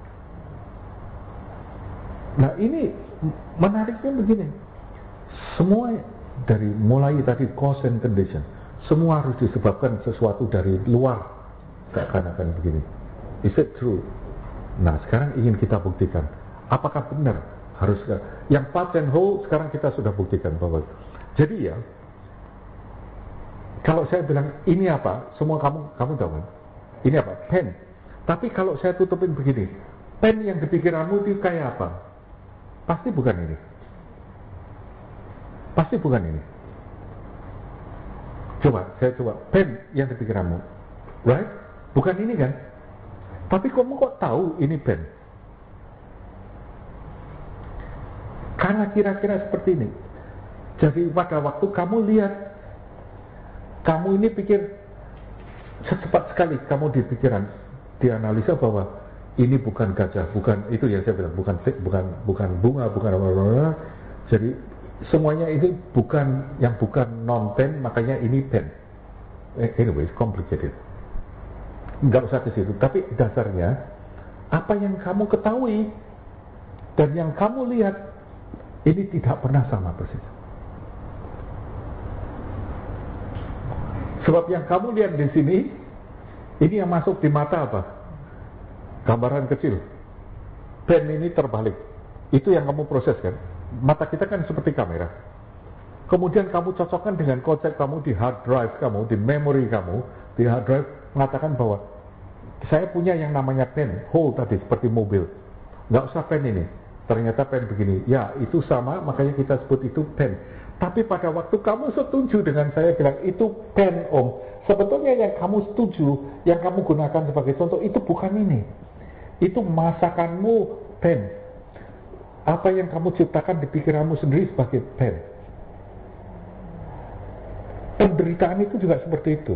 Nah ini menariknya begini. Semua dari mulai tadi cause and condition, semua harus disebabkan sesuatu dari luar. Seakan-akan begini. Is it true? Nah sekarang ingin kita buktikan. Apakah benar? Harus yang part and whole sekarang kita sudah buktikan bahwa. Jadi ya, kalau saya bilang ini apa, semua kamu tahu kan? Ini apa? Pen. Tapi kalau saya tutupin begini, pen yang di pikiranmu itu kayak apa? Pasti bukan ini. Pasti bukan ini. Saya coba pen yang di pikiranmu, right? Bukan ini kan? Tapi kamu kok tahu ini pen? Karena kira-kira seperti ini. Jadi pada waktu kamu lihat, kamu ini pikir secepat sekali kamu di pikiran, dianalisa bahwa ini bukan gajah, bukan itu yang saya bilang, bukan bunga, bukan apa-apa. Jadi semuanya ini bukan non-pen, makanya ini pen. Anyway, it's complicated. Nggak usah ke situ. Tapi dasarnya apa yang kamu ketahui dan yang kamu lihat ini tidak pernah sama persis. Sebab yang kamu lihat di sini, ini yang masuk di mata apa? Gambaran kecil. Pen ini terbalik. Itu yang kamu proses kan? Mata kita kan seperti kamera. Kemudian kamu cocokkan dengan konsep kamu di hard drive kamu, di memory kamu, di hard drive mengatakan bahwa saya punya yang namanya pen, whole tadi seperti mobil. Nggak usah pen ini. Ternyata pen begini. Ya, itu sama, makanya kita sebut itu pen. Tapi pada waktu kamu setuju dengan saya bilang itu pen om, sebetulnya yang kamu setuju, yang kamu gunakan sebagai contoh itu bukan ini. Itu masakanmu pen. Apa yang kamu ciptakan di pikiranmu sendiri sebagai pen. Penderitaan itu juga seperti itu.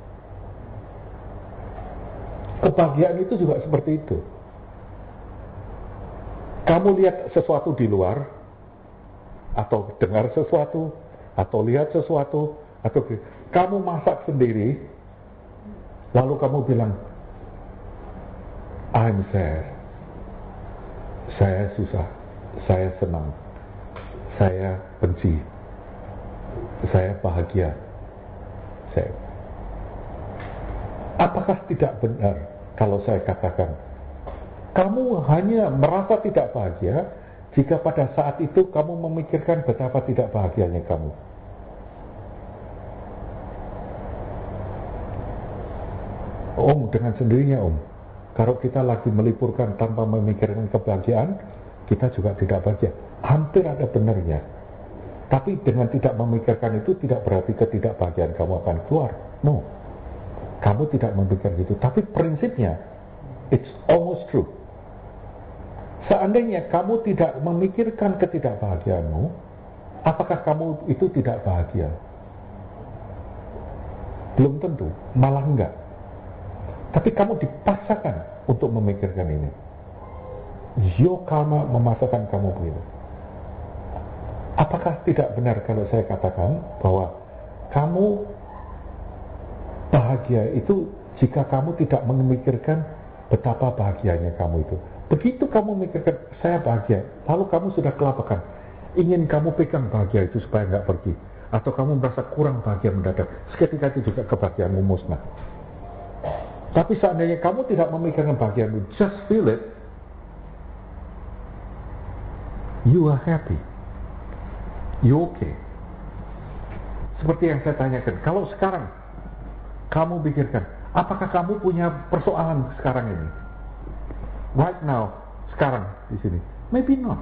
Kebahagiaan itu juga seperti itu. Kamu lihat sesuatu di luar, atau dengar sesuatu, atau lihat sesuatu, atau kamu masak sendiri, lalu kamu bilang, I'm sad, saya susah, saya senang, saya benci, saya bahagia. Apakah tidak benar kalau saya katakan kamu hanya merasa tidak bahagia jika pada saat itu kamu memikirkan betapa tidak bahagianya kamu? Om, dengan sendirinya om, kalau kita lagi melipurkan tanpa memikirkan kebahagiaan, kita juga tidak bahagia. Hampir ada benarnya. Tapi dengan tidak memikirkan itu tidak berarti ketidakbahagiaan kamu akan keluar. No, kamu tidak memikirkan itu. Tapi prinsipnya, it's almost true. Seandainya kamu tidak memikirkan ketidakbahagiaanmu, apakah kamu itu tidak bahagia? Belum tentu, malah enggak. Tapi kamu dipaksakan untuk memikirkan ini. Your karma memaksakan kamu begitu. Apakah tidak benar kalau saya katakan bahwa kamu bahagia itu jika kamu tidak memikirkan betapa bahagianya kamu itu. Begitu kamu memikirkan saya bahagia, lalu kamu sudah kelabakan, ingin kamu pegang bahagia itu supaya nggak pergi, atau kamu merasa kurang bahagia mendadak, seketika itu juga kebahagiaanmu musnah. Tapi seandainya kamu tidak memikirkan bahagiamu, just feel it, you are happy, you okay. Seperti yang saya tanyakan, kalau sekarang kamu pikirkan, apakah kamu punya persoalan sekarang ini? Right now, sekarang di sini, maybe not.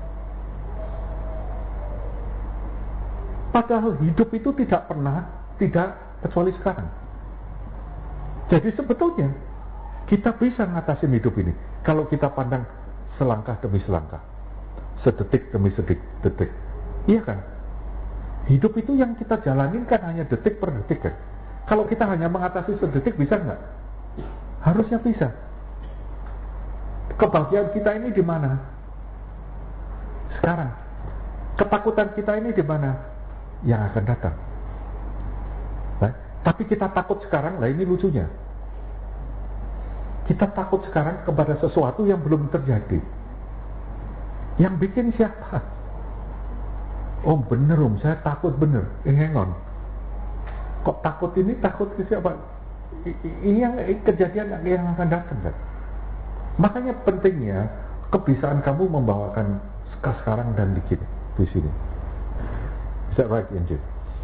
Padahal hidup itu tidak pernah tidak kecuali sekarang. Jadi sebetulnya kita bisa ngatasin hidup ini kalau kita pandang selangkah demi selangkah, sedetik demi sedetik. Iya kan? Hidup itu yang kita jalanin kan hanya detik per detik kan. Kalau kita hanya mengatasi sedetik bisa nggak? Harusnya bisa. Kebahagiaan kita ini di mana? Sekarang. Ketakutan kita ini di mana? Yang akan datang. Nah, tapi kita takut sekarang, lah ini lucunya. Kita takut sekarang kepada sesuatu yang belum terjadi. Yang bikin siapa? Oh bener om, saya takut bener. Hang on. Kok takut ini takut ke siapa? Ini yang kejadian yang akan datang kan. Makanya pentingnya kebiasaan kamu membawakan sekarang dan di sini. Is that right, Angel?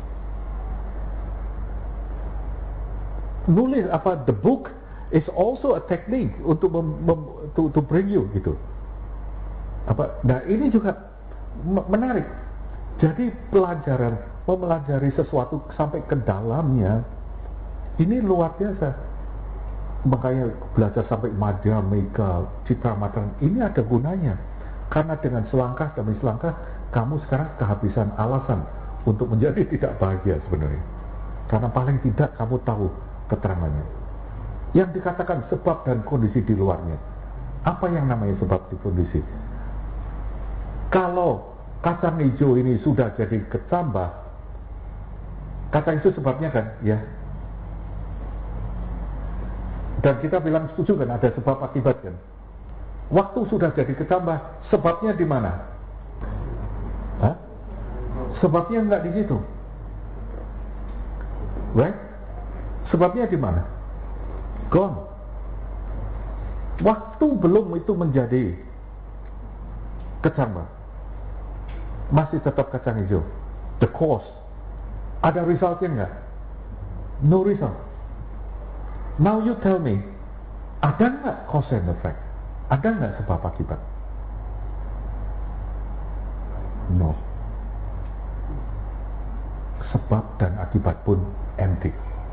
Nulis apa? The book is also a technique untuk to bring you gitu. Apa? Nah ini juga menarik. Jadi pelajaran mempelajari sesuatu sampai ke dalamnya ini luar biasa. Makanya belajar sampai madya, mega, citra matang ini ada gunanya. Karena dengan selangkah demi selangkah kamu sekarang kehabisan alasan untuk menjadi tidak bahagia sebenarnya. Karena paling tidak kamu tahu keterangannya. Yang dikatakan sebab dan kondisi di luarnya. Apa yang namanya sebab di kondisi? Kalau kacang hijau ini sudah jadi kecambah, kacang hijau sebabnya kan, ya. Dan kita bilang setuju kan ada sebab akibat kan. Waktu sudah jadi kecambah, sebabnya di mana? Hah? Sebabnya enggak di situ. Right? Sebabnya di mana? Gone. Waktu belum itu menjadi kecambah, masih tetap kacang hijau. The cause. Ada resultnya enggak? No result. Now you tell me, ada enggak cause and effect? Ada enggak sebab akibat? No. Sebab dan akibat pun empty.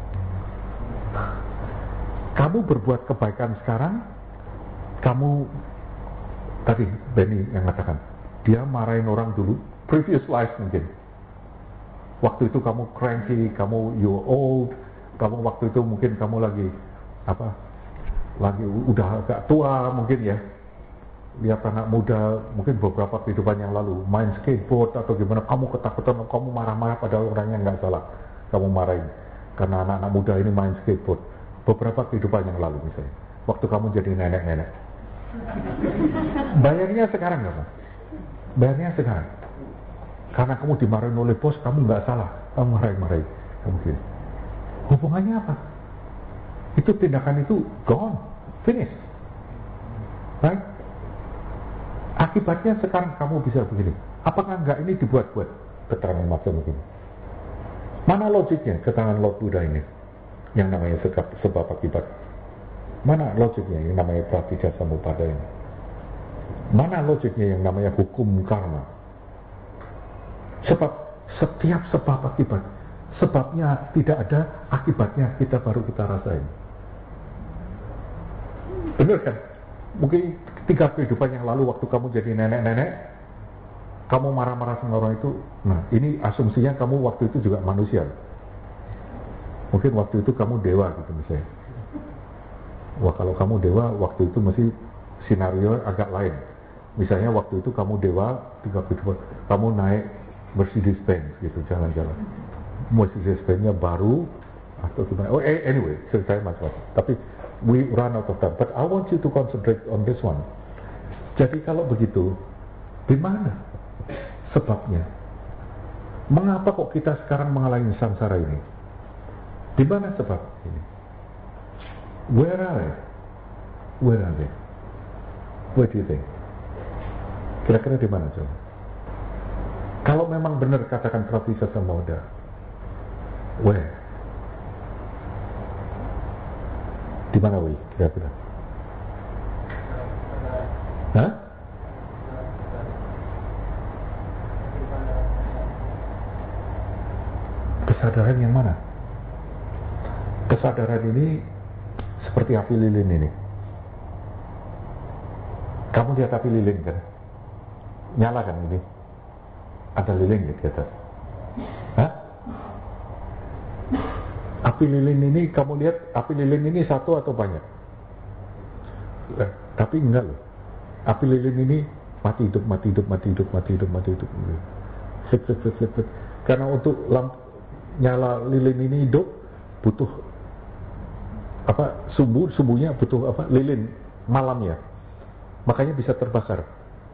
Kamu berbuat kebaikan sekarang, kamu tadi Benny yang mengatakan dia marahin orang dulu, previous life mungkin. Waktu itu kamu cranky, kamu you old, kamu waktu itu mungkin kamu lagi apa? Lagi udah agak tua mungkin ya. Lihat anak muda mungkin beberapa kehidupan yang lalu main skateboard atau gimana, kamu ketakutan, kamu marah-marah pada orang yang nggak salah, kamu marahin karena anak-anak muda ini main skateboard. Beberapa kehidupan yang lalu misalnya, waktu kamu jadi nenek-nenek, bayarnya sekarang kamu, bayarnya sekarang, karena kamu dimarahin oleh bos, kamu nggak salah, kamu marahin, kamu gini. Hubungannya apa? Itu tindakan itu gone, finish, right? Akibatnya sekarang kamu bisa begini. Apakah enggak ini dibuat-buat keterangan macam begini? Mana logiknya keterangan Lord Buddha ini yang namanya sebab akibat? Mana logiknya yang namanya pratitya samuppada ini? Mana logiknya yang namanya hukum karma? Sebab setiap sebab akibat, sebabnya tidak ada, akibatnya kita baru kita rasain. Benar kan? Mungkin 3 kehidupan yang lalu waktu kamu jadi nenek-nenek, kamu marah-marah sama orang itu. Nah ini asumsinya kamu waktu itu juga manusia. Mungkin waktu itu kamu dewa gitu misalnya. Wah kalau kamu dewa waktu itu masih skenario agak lain. Misalnya waktu itu kamu dewa, kamu naik Mercedes-Benz gitu, jalan-jalan. Mercedes-Benz-nya baru atau gimana? Oh, anyway, ceritanya macam-macam. Tapi we run out of time. But I want you to concentrate on this one. Jadi kalau begitu, di mana sebabnya? Mengapa kok kita sekarang mengalami samsara ini? Di mana sebab ini? Where are they? Where are they? Where do you think? Kira-kira di mana coba? Kalau memang benar katakan Profesor Samoda, where? Di mana Wi? Kira-kira? Hah? Kesadaran yang mana? Kesadaran ini seperti api lilin ini. Kamu lihat api lilin kan? Nyala kan ini? Ada lilin di atas. Hah? Api lilin ini, kamu lihat api lilin ini satu atau banyak? Tapi enggak loh. Api lilin ini mati hidup, mati hidup, mati hidup, mati hidup, mati hidup. Flip, flip, flip, flip, flip. Karena untuk nyala lilin ini hidup butuh apa? Sumbunya butuh apa? Lilin malamnya. Makanya bisa terbakar.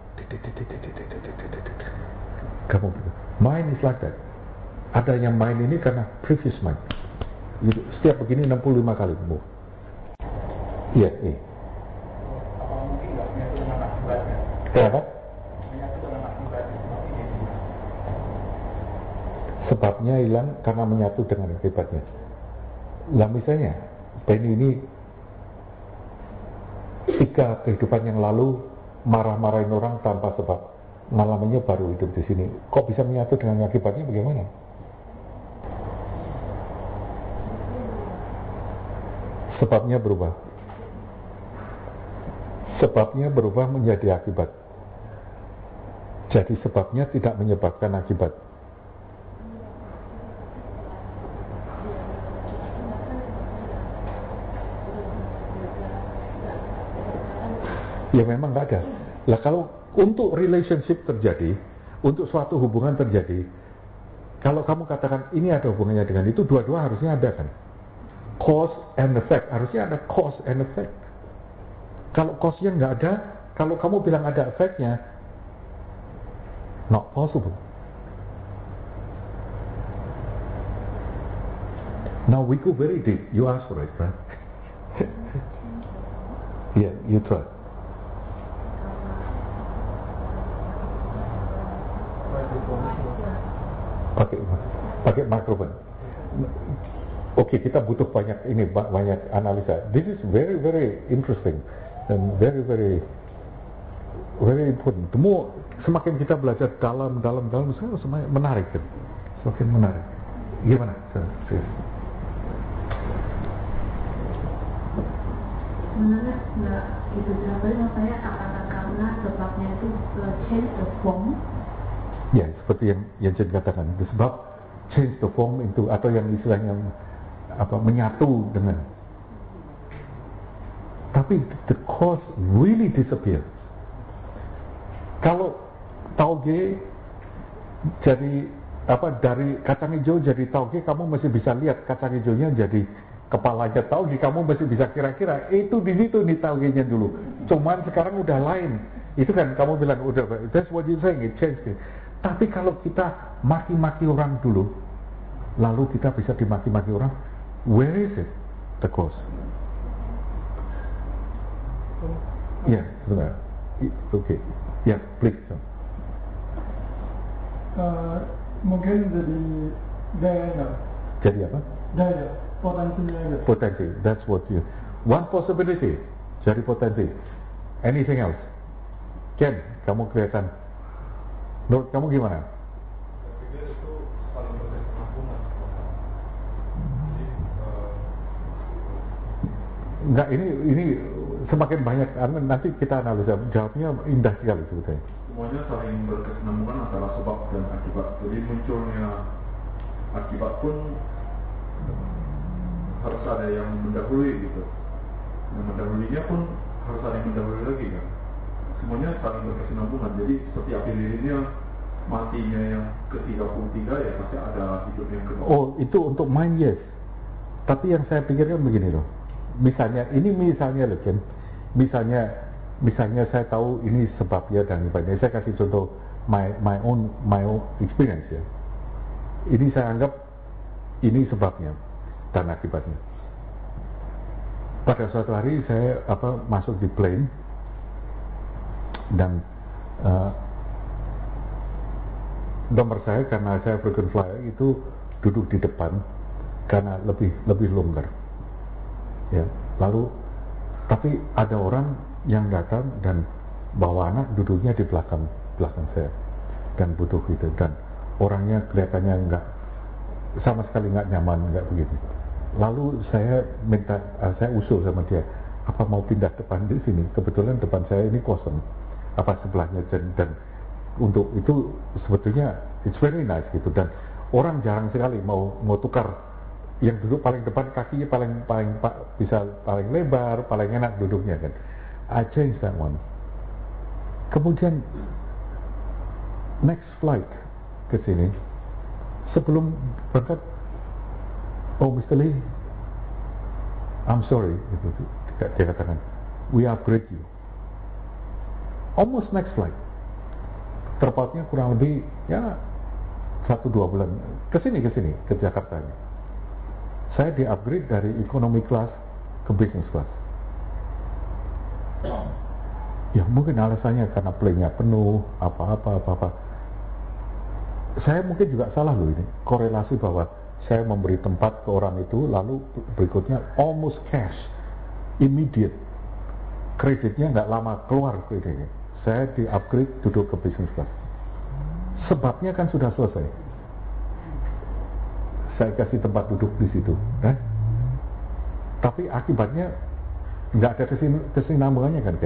Kamu mind is like that. Ada yang mind ini karena previous mind. Setiap begini 65 kali move. Iya, iya. Kenapa? Sebabnya hilang karena menyatu dengan akibatnya. Lah misalnya, Penny ini 3 kehidupan yang lalu marah-marahin orang tanpa sebab, malamnya baru hidup di sini. Kok bisa menyatu dengan akibatnya bagaimana? Sebabnya berubah. Sebabnya berubah menjadi akibat. Jadi sebabnya tidak menyebabkan akibat. Ya memang nggak ada. Lah kalau untuk relationship terjadi, untuk suatu hubungan terjadi, kalau kamu katakan ini ada hubungannya dengan itu, dua-dua harusnya ada kan? Cause and effect, harusnya ada cause and effect. Kalau cause-nya nggak ada, kalau kamu bilang ada effect-nya, not possible. Now we go very deep. You ask for it, right? Yeah, you try. Pakai mikrofon. Oke, kita butuh banyak analisa. This is very very interesting and very very important. Semakin kita belajar dalam semakin menarik kan? Semakin menarik. Gimana? Menarik nggak itu tapi makanya kata karena sebabnya itu change the form. Ya, seperti yang Jen katakan, sebab change the form itu atau yang istilahnya menyatu dengan. Tapi the cause really disappear. Kalau tauge jadi dari kacang hijau jadi tauge, kamu masih bisa lihat kacang hijaunya jadi kepalanya tauge, kamu masih bisa kira-kira itu di situ nih taugenya dulu. Cuman sekarang udah lain. Itu kan kamu bilang udah, that's what you saying, it changed it. Tapi kalau kita maki-maki orang dulu, lalu kita bisa dimaki-maki orang, where is it? The cause. Ya, sebentar. Oke. Ya, please. Mungkin jadi daya. Jadi apa? Daya, potensinya. Potensi. That's what you. One possibility. Jadi potensi. Anything else? Ken, kamu kelihatan. Menurut kamu gimana? Saya pikir itu paling penting penampungan. Enggak, ini semakin banyak, nanti kita analisa. Jawabnya indah sekali sebetulnya. Semuanya saling berkesinambungan antara sebab dan akibat. Jadi munculnya akibat pun harus ada yang mendahului gitu. Yang mendahulunya pun harus saling mendahului lagi kan. Semuanya saling berkesinambungan. Jadi setiap lilinnya matinya yang ke-33 ya pasti ada hidup yang kedua. Oh, itu untuk mind, yes. Tapi yang saya pikirkan begini loh. Misalnya loh Ken. Misalnya saya tahu ini sebabnya dan sebagainya. Saya kasih contoh my own experience ya. Ini saya anggap ini sebabnya dan akibatnya. Pada suatu hari saya masuk di plane dan nomor saya karena saya frequent flyer itu duduk di depan karena lebih longgar. Ya, lalu tapi ada orang yang datang dan bawa anak duduknya di belakang saya dan butuh gitu dan orangnya kelihatannya sama sekali nggak nyaman, nggak begitu. Lalu saya usul sama dia, apa mau pindah depan di sini? Kebetulan depan saya ini kosong, sebelahnya dan untuk itu sebetulnya it's very nice gitu dan orang jarang sekali mau tukar yang duduk paling depan kakinya bisa paling lebar, paling enak duduknya kan. I changed that one. Kemudian next flight ke sini sebelum berangkat, oh Mr. Lee, I'm sorry, dia katakan, we upgrade you. Almost next flight. Terpautnya kurang lebih ya 1-2 bulan ke Jakarta. Saya di upgrade dari economy class ke business class. Ya mungkin alasannya karena plane-nya penuh, apa. Saya mungkin juga salah loh ini, korelasi bahwa saya memberi tempat ke orang itu, lalu berikutnya almost cash, immediate, kreditnya nggak lama keluar kreditnya. Saya di upgrade duduk ke business class. Sebabnya kan sudah selesai. Saya kasih tempat duduk di situ, kan? Tapi akibatnya nggak ada kesinambungannya kan?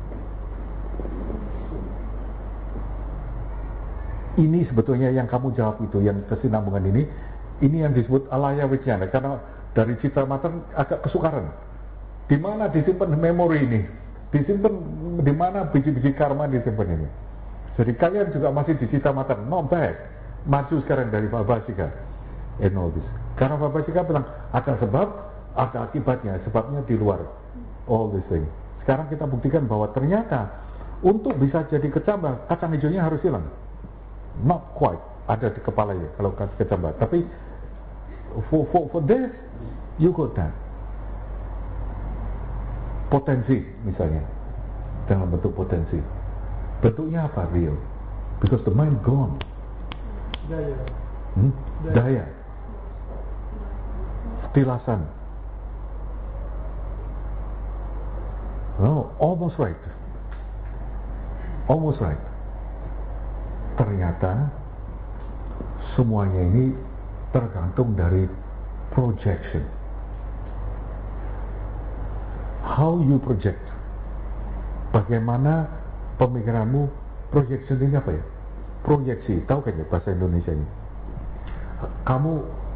Ini sebetulnya yang kamu jawab itu, yang kesinambungan ini yang disebut alaya wicana, karena dari citra mata agak kesukaran. Di mana disimpan memori ini? Disimpan di mana biji-biji karma disimpan ini? Jadi kalian juga masih di citra mata, not bad. Maju sekarang dari Vaibhasika. Karena Vaibhasika bilang ada sebab, ada akibatnya. Sebabnya di luar all this thing. Sekarang kita buktikan bahwa ternyata untuk bisa jadi kecambah, kacang hijaunya harus hilang. Not quite, ada di kepalanya kalau kecambah. Tapi for this, you got that. Potensi misalnya, dalam bentuk potensi. Bentuknya apa? Real. Because the mind gone. Daya. Daya. Stilasan. No, almost right. Almost right. Ternyata semuanya ini tergantung dari projection. How you project. Bagaimana pemikiranmu, projection ini apa ya? Proyeksi, tahu kan ya bahasa Indonesia ini? Kamu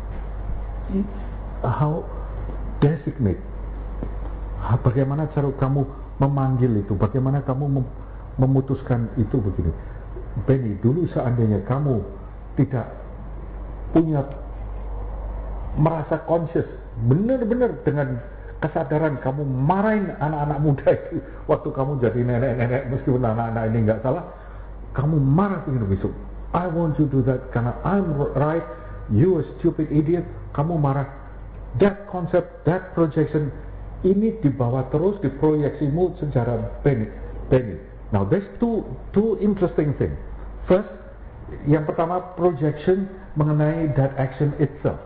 how designate. Bagaimana cara kamu memanggil itu? Bagaimana kamu memutuskan itu begini? Benny, dulu seandainya kamu tidak punya merasa conscious, benar-benar dengan kesadaran kamu marahin anak-anak muda itu waktu kamu jadi nenek-nenek, meskipun anak-anak ini nggak salah, kamu marah begini besok. I want you to do that karena I'm right, you a stupid idiot. Kamu marah. That concept, that projection, ini dibawa terus di proyeksimu secara Benny. Now there's two interesting things. First, yang pertama projection mengenai that action itself.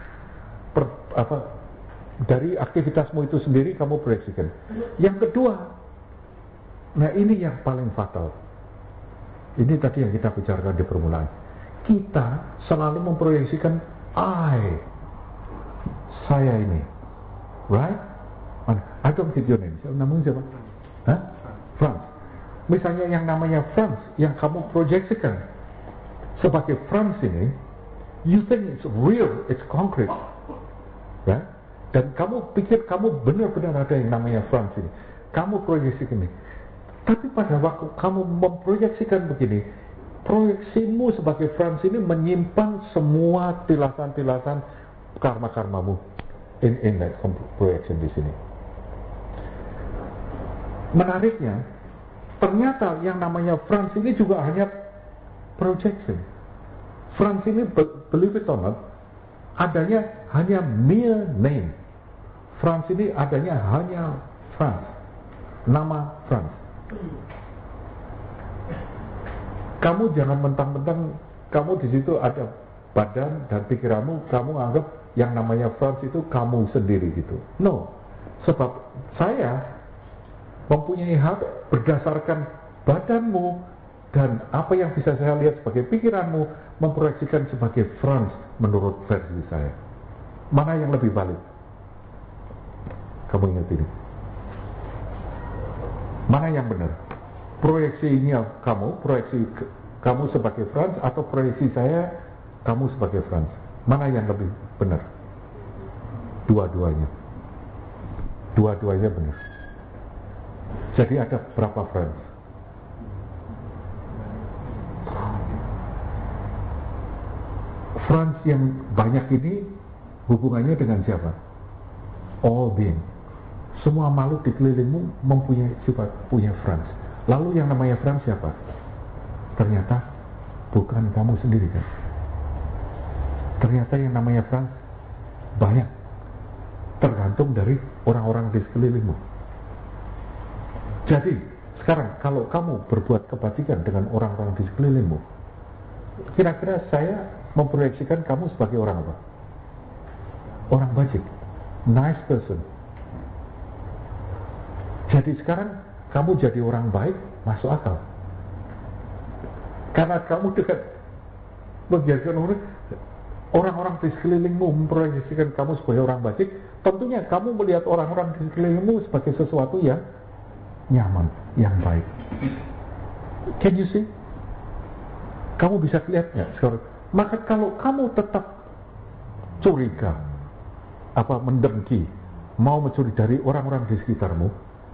Dari aktivitasmu itu sendiri kamu proyeksikan. Yang kedua, nah ini yang paling fatal. Ini tadi yang kita bicarakan di permulaan. Kita selalu memproyeksikan saya ini, right? I don't get your name. Namanya siapa? Hah? Franz. Misalnya yang namanya Franz, yang kamu proyeksikan sebagai Franz ini, you think it's real, it's concrete, right? Dan kamu pikir kamu benar-benar ada yang namanya Franz ini. kamu proyeksikan ini. Tapi pada waktu kamu memproyeksikan begini, proyeksimu sebagai Franz ini menyimpan semua tilasan-tilasan karma-karmamu in that projection di sini. Menariknya, ternyata yang namanya Franz ini juga hanya projection. Franz ini, believe it or not, adanya hanya mere name. Franz ini adanya hanya Franz, nama Franz. Kamu jangan mentang-mentang kamu di situ ada badan dan pikiranmu, kamu anggap yang namanya Franz itu kamu sendiri gitu. No, sebab saya mempunyai hak berdasarkan badanmu dan apa yang bisa saya lihat sebagai pikiranmu memproyeksikan sebagai Franz menurut versi saya. Mana yang lebih valid? Kamu ingat ini? Mana yang benar? Proyeksinya proyeksi kamu sebagai Franz atau proyeksi saya kamu sebagai Franz? Mana yang lebih benar? Dua-duanya. Dua-duanya benar. Jadi ada berapa Franz? Franz yang banyak ini hubungannya dengan siapa? All being. Semua makhluk di kelilingmu mempunyai sifat punya Franz. Lalu yang namanya Franz siapa? Ternyata bukan kamu sendiri kan? Ternyata yang namanya Franz banyak, tergantung dari orang-orang di sekelilingmu. Jadi sekarang kalau kamu berbuat kebajikan dengan orang-orang di sekelilingmu, kira-kira saya memproyeksikan kamu sebagai orang apa? Orang bajik, nice person. Jadi sekarang kamu jadi orang baik, masuk akal. Karena kamu dekat membiarkan orang-orang di sekelilingmu memproyeksikan kamu sebagai orang bajik, tentunya kamu melihat orang-orang di sekelilingmu sebagai sesuatu yang nyaman, yang baik. Can you see? Kamu bisa lihatnya sekarang. Maka kalau kamu tetap curiga, mendengki, mau mencuri dari orang-orang di sekitarmu,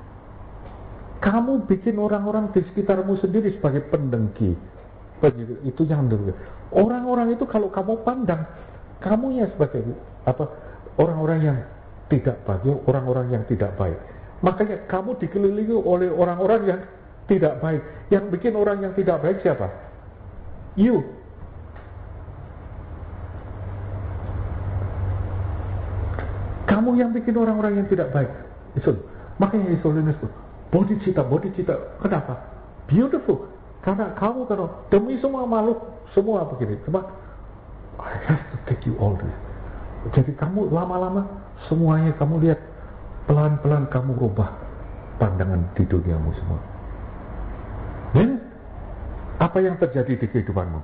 kamu bikin orang-orang di sekitarmu sendiri sebagai pendengki. Itu yang dulu. Orang-orang itu kalau kamu pandang, kamunya sebagai orang-orang yang tidak baik, orang-orang yang tidak baik. Makanya kamu dikelilingi oleh orang-orang yang tidak baik. Yang bikin orang yang tidak baik siapa? You. Kamu yang bikin orang-orang yang tidak baik. Makanya Holiness itu bodhicitta. Kenapa? Beautiful. Karena kamu demi semua makhluk, semua begini. Cuma I have to take you all this. Jadi kamu lama-lama semuanya kamu lihat, pelan-pelan kamu rubah pandangan di duniamu semua. Dan apa yang terjadi di kehidupanmu?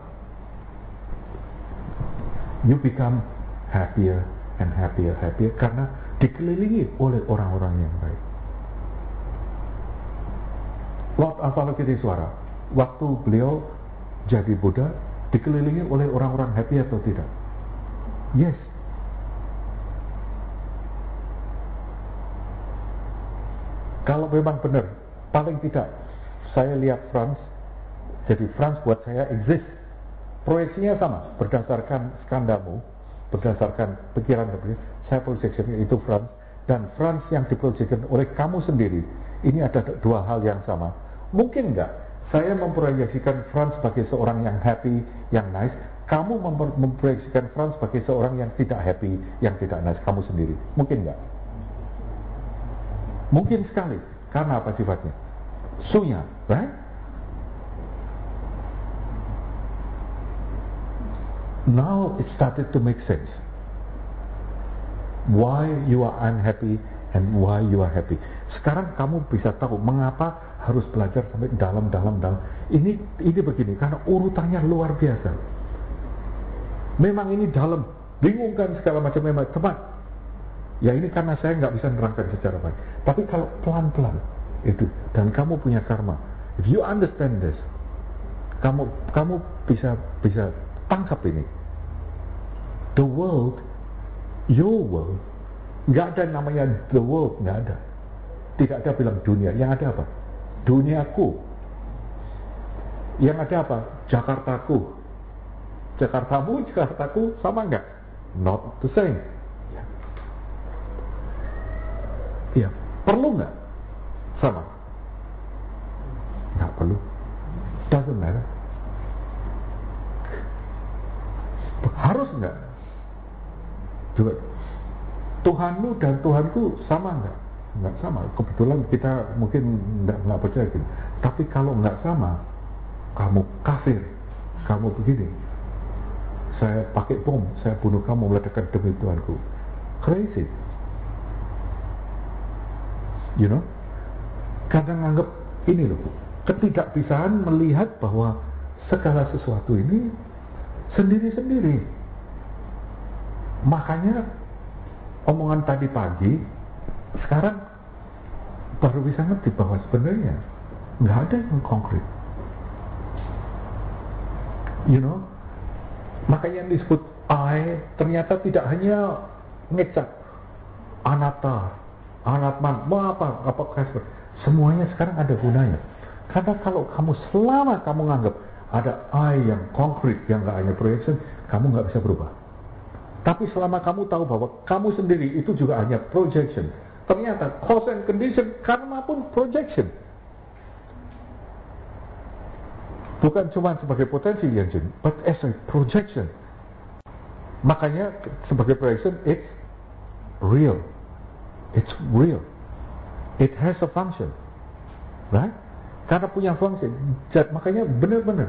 You become happier and happier karena dikelilingi oleh orang-orang yang baik. Lord Avalokitesvara waktu beliau jadi Buddha dikelilingi oleh orang-orang happy atau tidak? Yes. Kalau memang benar, paling tidak saya lihat Franz, jadi Franz buat saya exist. Proyeksinya sama, berdasarkan skandamu, berdasarkan pikiran saya proyeksinya itu Franz, dan Franz yang diproyeksikan oleh kamu sendiri. Ini ada dua hal yang sama. Mungkin enggak saya memproyeksikan Franz sebagai seorang yang happy, yang nice, kamu memproyeksikan Franz sebagai seorang yang tidak happy, yang tidak nice, kamu sendiri. Mungkin enggak? Mungkin sekali. Karena apa sifatnya? Sunya, right? Now it started to make sense. Why you are unhappy and why you are happy. Sekarang kamu bisa tahu mengapa harus belajar sampai dalam. Ini begini, karena urutannya luar biasa. Memang ini dalam, bingung kan segala macam memang teman. Ya ini karena saya nggak bisa menerangkan secara baik. Tapi kalau pelan-pelan itu, dan kamu punya karma, if you understand this, kamu bisa tangkap ini. The world, your world, nggak ada namanya the world, nggak ada. Tidak ada bilang dunia. Yang ada apa? Duniaku. Yang ada apa? Jakartaku. Jakartamu, Jakartaku sama enggak? Not the same. Ya. Perlu enggak? Sama. Enggak perlu. Doesn't matter. Harus enggak? Juga. Tuhanmu dan Tuhanku sama enggak? Enggak sama. Kebetulan kita mungkin enggak percaya gitu. Tapi kalau enggak sama, kamu kafir, kamu begini, saya pakai bom, saya bunuh kamu, meledakkan demi Tuhanku. Crazy. You know? Kadang anggap ini loh, ketidakbisaan melihat bahwa segala sesuatu ini sendiri-sendiri. Makanya omongan tadi pagi sekarang baru bisa ngerti bahwa sebenarnya nggak ada yang konkret. You know, makanya yang disebut I ternyata tidak hanya ngecap anatta, anatman, mau apa semuanya sekarang ada gunanya. Karena kalau kamu selama kamu nganggap ada I yang konkret, yang nggak hanya projection, kamu nggak bisa berubah. Tapi selama kamu tahu bahwa kamu sendiri itu juga hanya projection, ternyata cause and condition karma pun projection. Bukan cuma sebagai potensi yang jadi, but as a projection. Makanya sebagai projection, it's real. It's real. It has a function. Right? Karena punya function. Makanya benar-benar.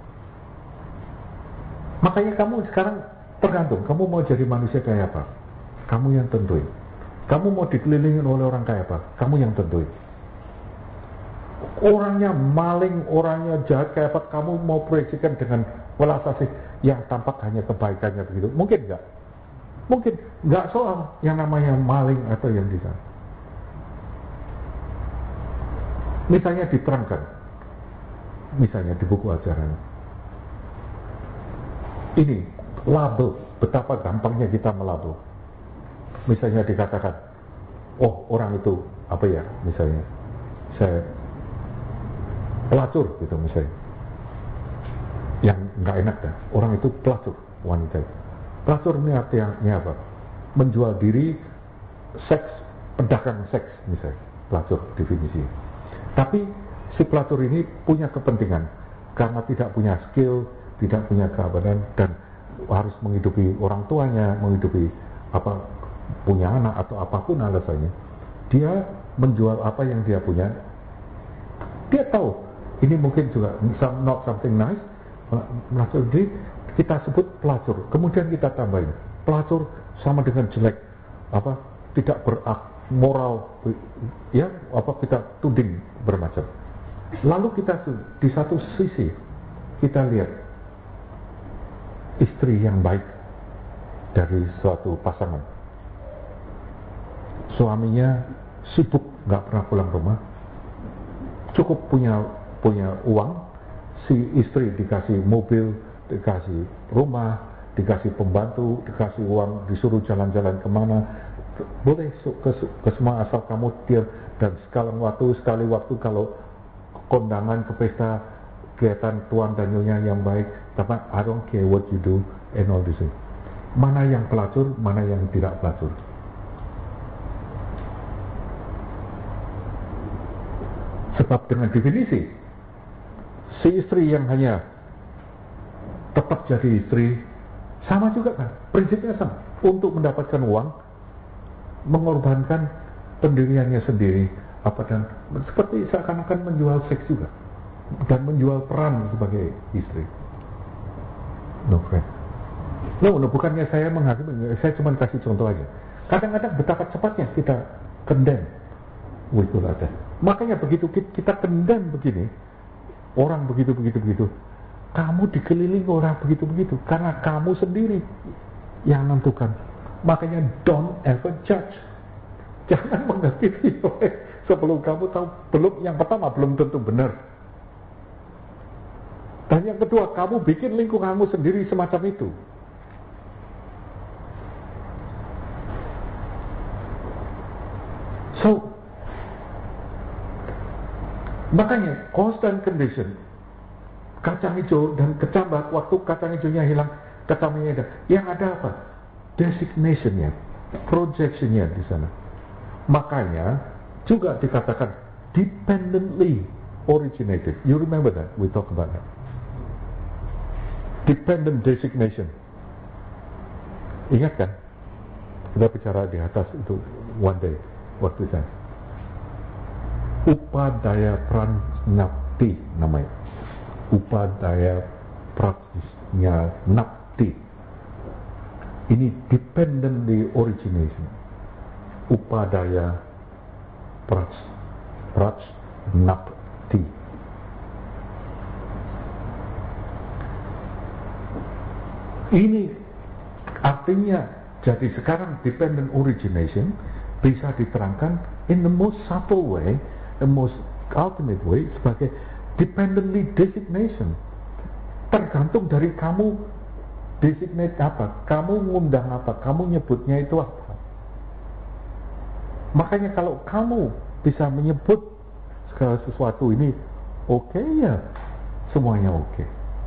Makanya kamu sekarang tergantung, kamu mau jadi manusia kayak apa? Kamu yang tentuin. Kamu mau dikelilingi oleh orang kayak apa? Kamu yang tentuin. Orangnya maling, orangnya jahat kayak apa, kamu mau proyeksikan dengan welas asih yang tampak hanya kebaikannya begitu? Mungkin enggak. Mungkin enggak soal yang namanya maling atau yang di sana. Misalnya diterangkan, misalnya di buku ajaran, ini label, betapa gampangnya kita melabel. Misalnya dikatakan, oh orang itu apa ya, misalnya saya pelacur gitu misalnya, yang nggak enak dah, orang itu pelacur, wanita. Pelacur ini artinya apa? Menjual diri, seks, pedagang seks misalnya, pelacur definisi. Tapi si pelacur ini punya kepentingan karena tidak punya skill, tidak punya keabsahan dan harus menghidupi orang tuanya, menghidupi apa, punya anak atau apapun alasannya. Dia menjual apa yang dia punya. Dia tahu ini mungkin juga not something nice, pelacur diri, kita sebut pelacur. Kemudian kita tambahin pelacur sama dengan jelek, apa, tidak moral, ya, apa, kita tuding bermacam. Lalu kita di satu sisi kita lihat istri yang baik dari suatu pasangan, suaminya sibuk, nggak pernah pulang rumah, cukup punya uang, si istri dikasih mobil, dikasih rumah, dikasih pembantu, dikasih uang, disuruh jalan-jalan kemana, boleh ke semua asal kamu diam, dan sekali waktu kalau kondangan ke pesta, kegiatan tuan dan nyonya yang baik, tapi I don't care what you do and all this. Mana yang pelacur, mana yang tidak pelacur? Sebab dengan definisi, si istri yang hanya tetap jadi istri, sama juga kan, prinsipnya sama, untuk mendapatkan uang, mengorbankan pendiriannya sendiri, apa, dan seperti seakan-akan menjual seks juga, dan menjual peran sebagai istri. No friend. No, bukannya saya menghakimi, saya cuma kasih contoh aja. Kadang-kadang betapa cepatnya kita condemn with that. Makanya begitu kita condemn begini, orang begitu, kamu dikelilingi orang begitu, karena kamu sendiri yang menentukan. Makanya don't ever judge. Jangan menghakimi sebelum kamu tahu. Yang pertama belum tentu benar. Dan yang kedua, kamu bikin lingkunganmu sendiri semacam itu. So, Makanya constant condition, kacang hijau dan kecambah, waktu kacang hijaunya hilang, kacangnya ada. Yang ada apa? Designation-nya, projection-nya di sana. Makanya juga dikatakan dependently originated. You remember that? We talk about that. Dependent designation. Ingat kan? Kita bicara di atas itu one day waktu itu. Upadaya pranapti namanya. Upadaya pranapti. Ini dependently origination. Upadaya pranapti. Ini artinya jadi sekarang dependent origination bisa diterangkan in the most subtle way, the most ultimate way sebagai dependently designation. Tergantung dari kamu designate apa, kamu ngundang apa, kamu nyebutnya itu apa. Makanya kalau kamu bisa menyebut segala sesuatu ini oke, ya semuanya oke.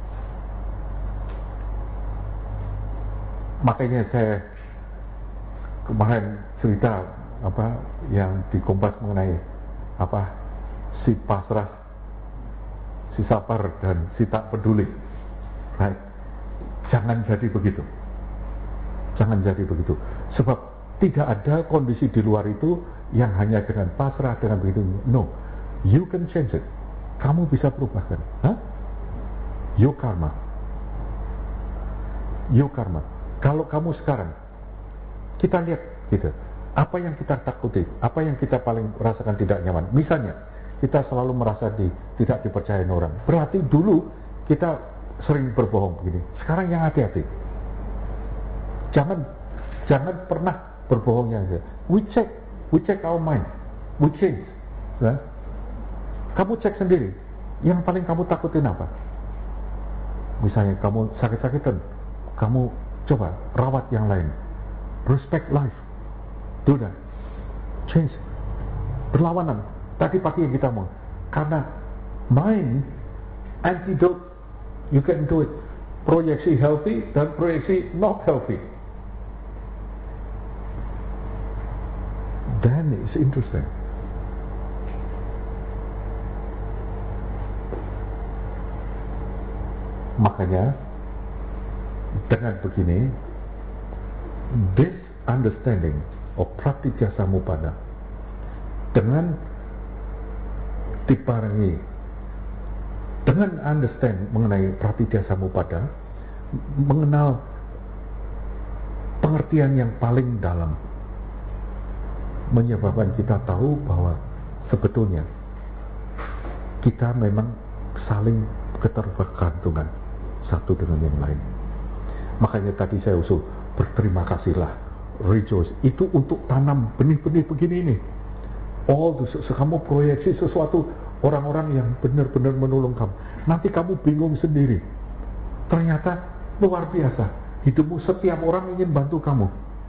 Makanya saya kemarin cerita apa yang di Kompas mengenai apa si pasrah, si sabar dan si tak peduli, right? Jangan jadi begitu. Jangan jadi begitu. Sebab tidak ada kondisi di luar itu yang hanya dengan pasrah, dengan begitu. No. You can change it. Kamu bisa berubahkan. Huh? Your karma. Your karma. Kalau kamu sekarang, kita lihat gitu. Apa yang kita takuti, apa yang kita paling rasakan tidak nyaman. Misalnya, kita selalu merasa tidak dipercaya orang. Berarti dulu kita sering berbohong begini. Sekarang yang hati-hati. Jangan pernah berbohongnya aja. We check our mind. We change. Ya? Kamu cek sendiri. Yang paling kamu takutin apa? Misalnya kamu sakit-sakitan, kamu coba rawat yang lain. Respect life. Do that. Change. Berlawanan. Tadi pagi yang kita mau. Karena mind antidote. You can do it. Proyeksi healthy dan proyeksi not healthy. Then it's interesting. Makanya dengan begini, this understanding of Pratitya Samuppada dengan dibarengi dengan understand mengenai Pratitya Samuppada, mengenal pengertian yang paling dalam, menyebabkan kita tahu bahwa sebetulnya kita memang saling ketergantungan satu dengan yang lain. Makanya tadi saya usul berterima kasihlah, rejoice, itu untuk tanam benih-benih begini ini. Kamu proyeksi sesuatu, orang-orang yang benar-benar menolong kamu. Nanti kamu bingung sendiri. Ternyata luar biasa. Hidupmu setiap orang ingin bantu kamu.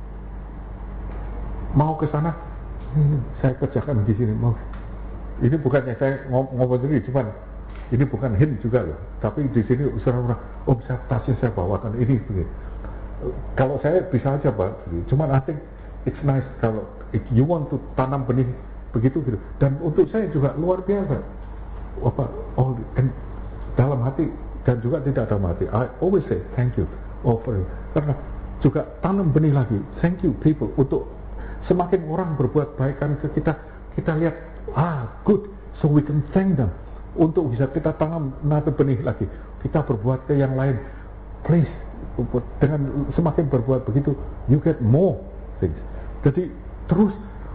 Mau ke sana, saya kerjakan di sini. Mau. Ini bukannya saya ngomong sendiri, cuman ini bukan hint juga loh. Tapi di sini orang-orang, bisa tasnya saya bawakan ini begini. Kalau saya bisa aja Pak, cuman I think it's nice kalau if you want to tanam benih begitu gitu. Dan untuk saya juga luar biasa. Dalam hati dan juga tidak dalam hati. I always say thank you for you. Karena juga tanam benih lagi. Thank you people untuk semakin orang berbuat baikan ke kita, kita lihat good, so we can thank them. Untuk bisa kita tanam nada benih lagi, kita berbuat ke yang lain. Please, dengan semakin berbuat begitu, you get more things. Jadi terus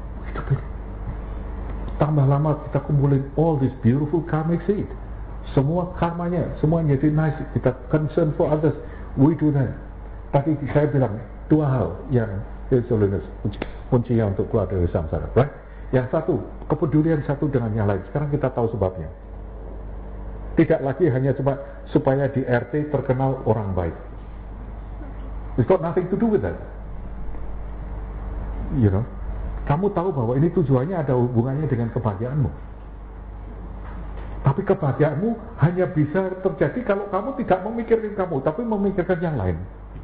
tambah lama kita kumpulin all this beautiful karmic seed. Semua karmanya, semuanya jadi nice. Kita concern for others, we do that. Tadi saya bilang dua hal yang kuncinya untuk keluar dari samsara, right? Yang satu, kepedulian satu dengan yang lain. Sekarang kita tahu sebabnya. Tidak lagi hanya cuma supaya di RT terkenal orang baik. It's got nothing to do with that. You know, kamu tahu bahwa ini tujuannya ada hubungannya dengan kebahagiaanmu. Tapi kebahagiaanmu hanya bisa terjadi kalau kamu tidak memikirkan kamu, tapi memikirkan yang lain.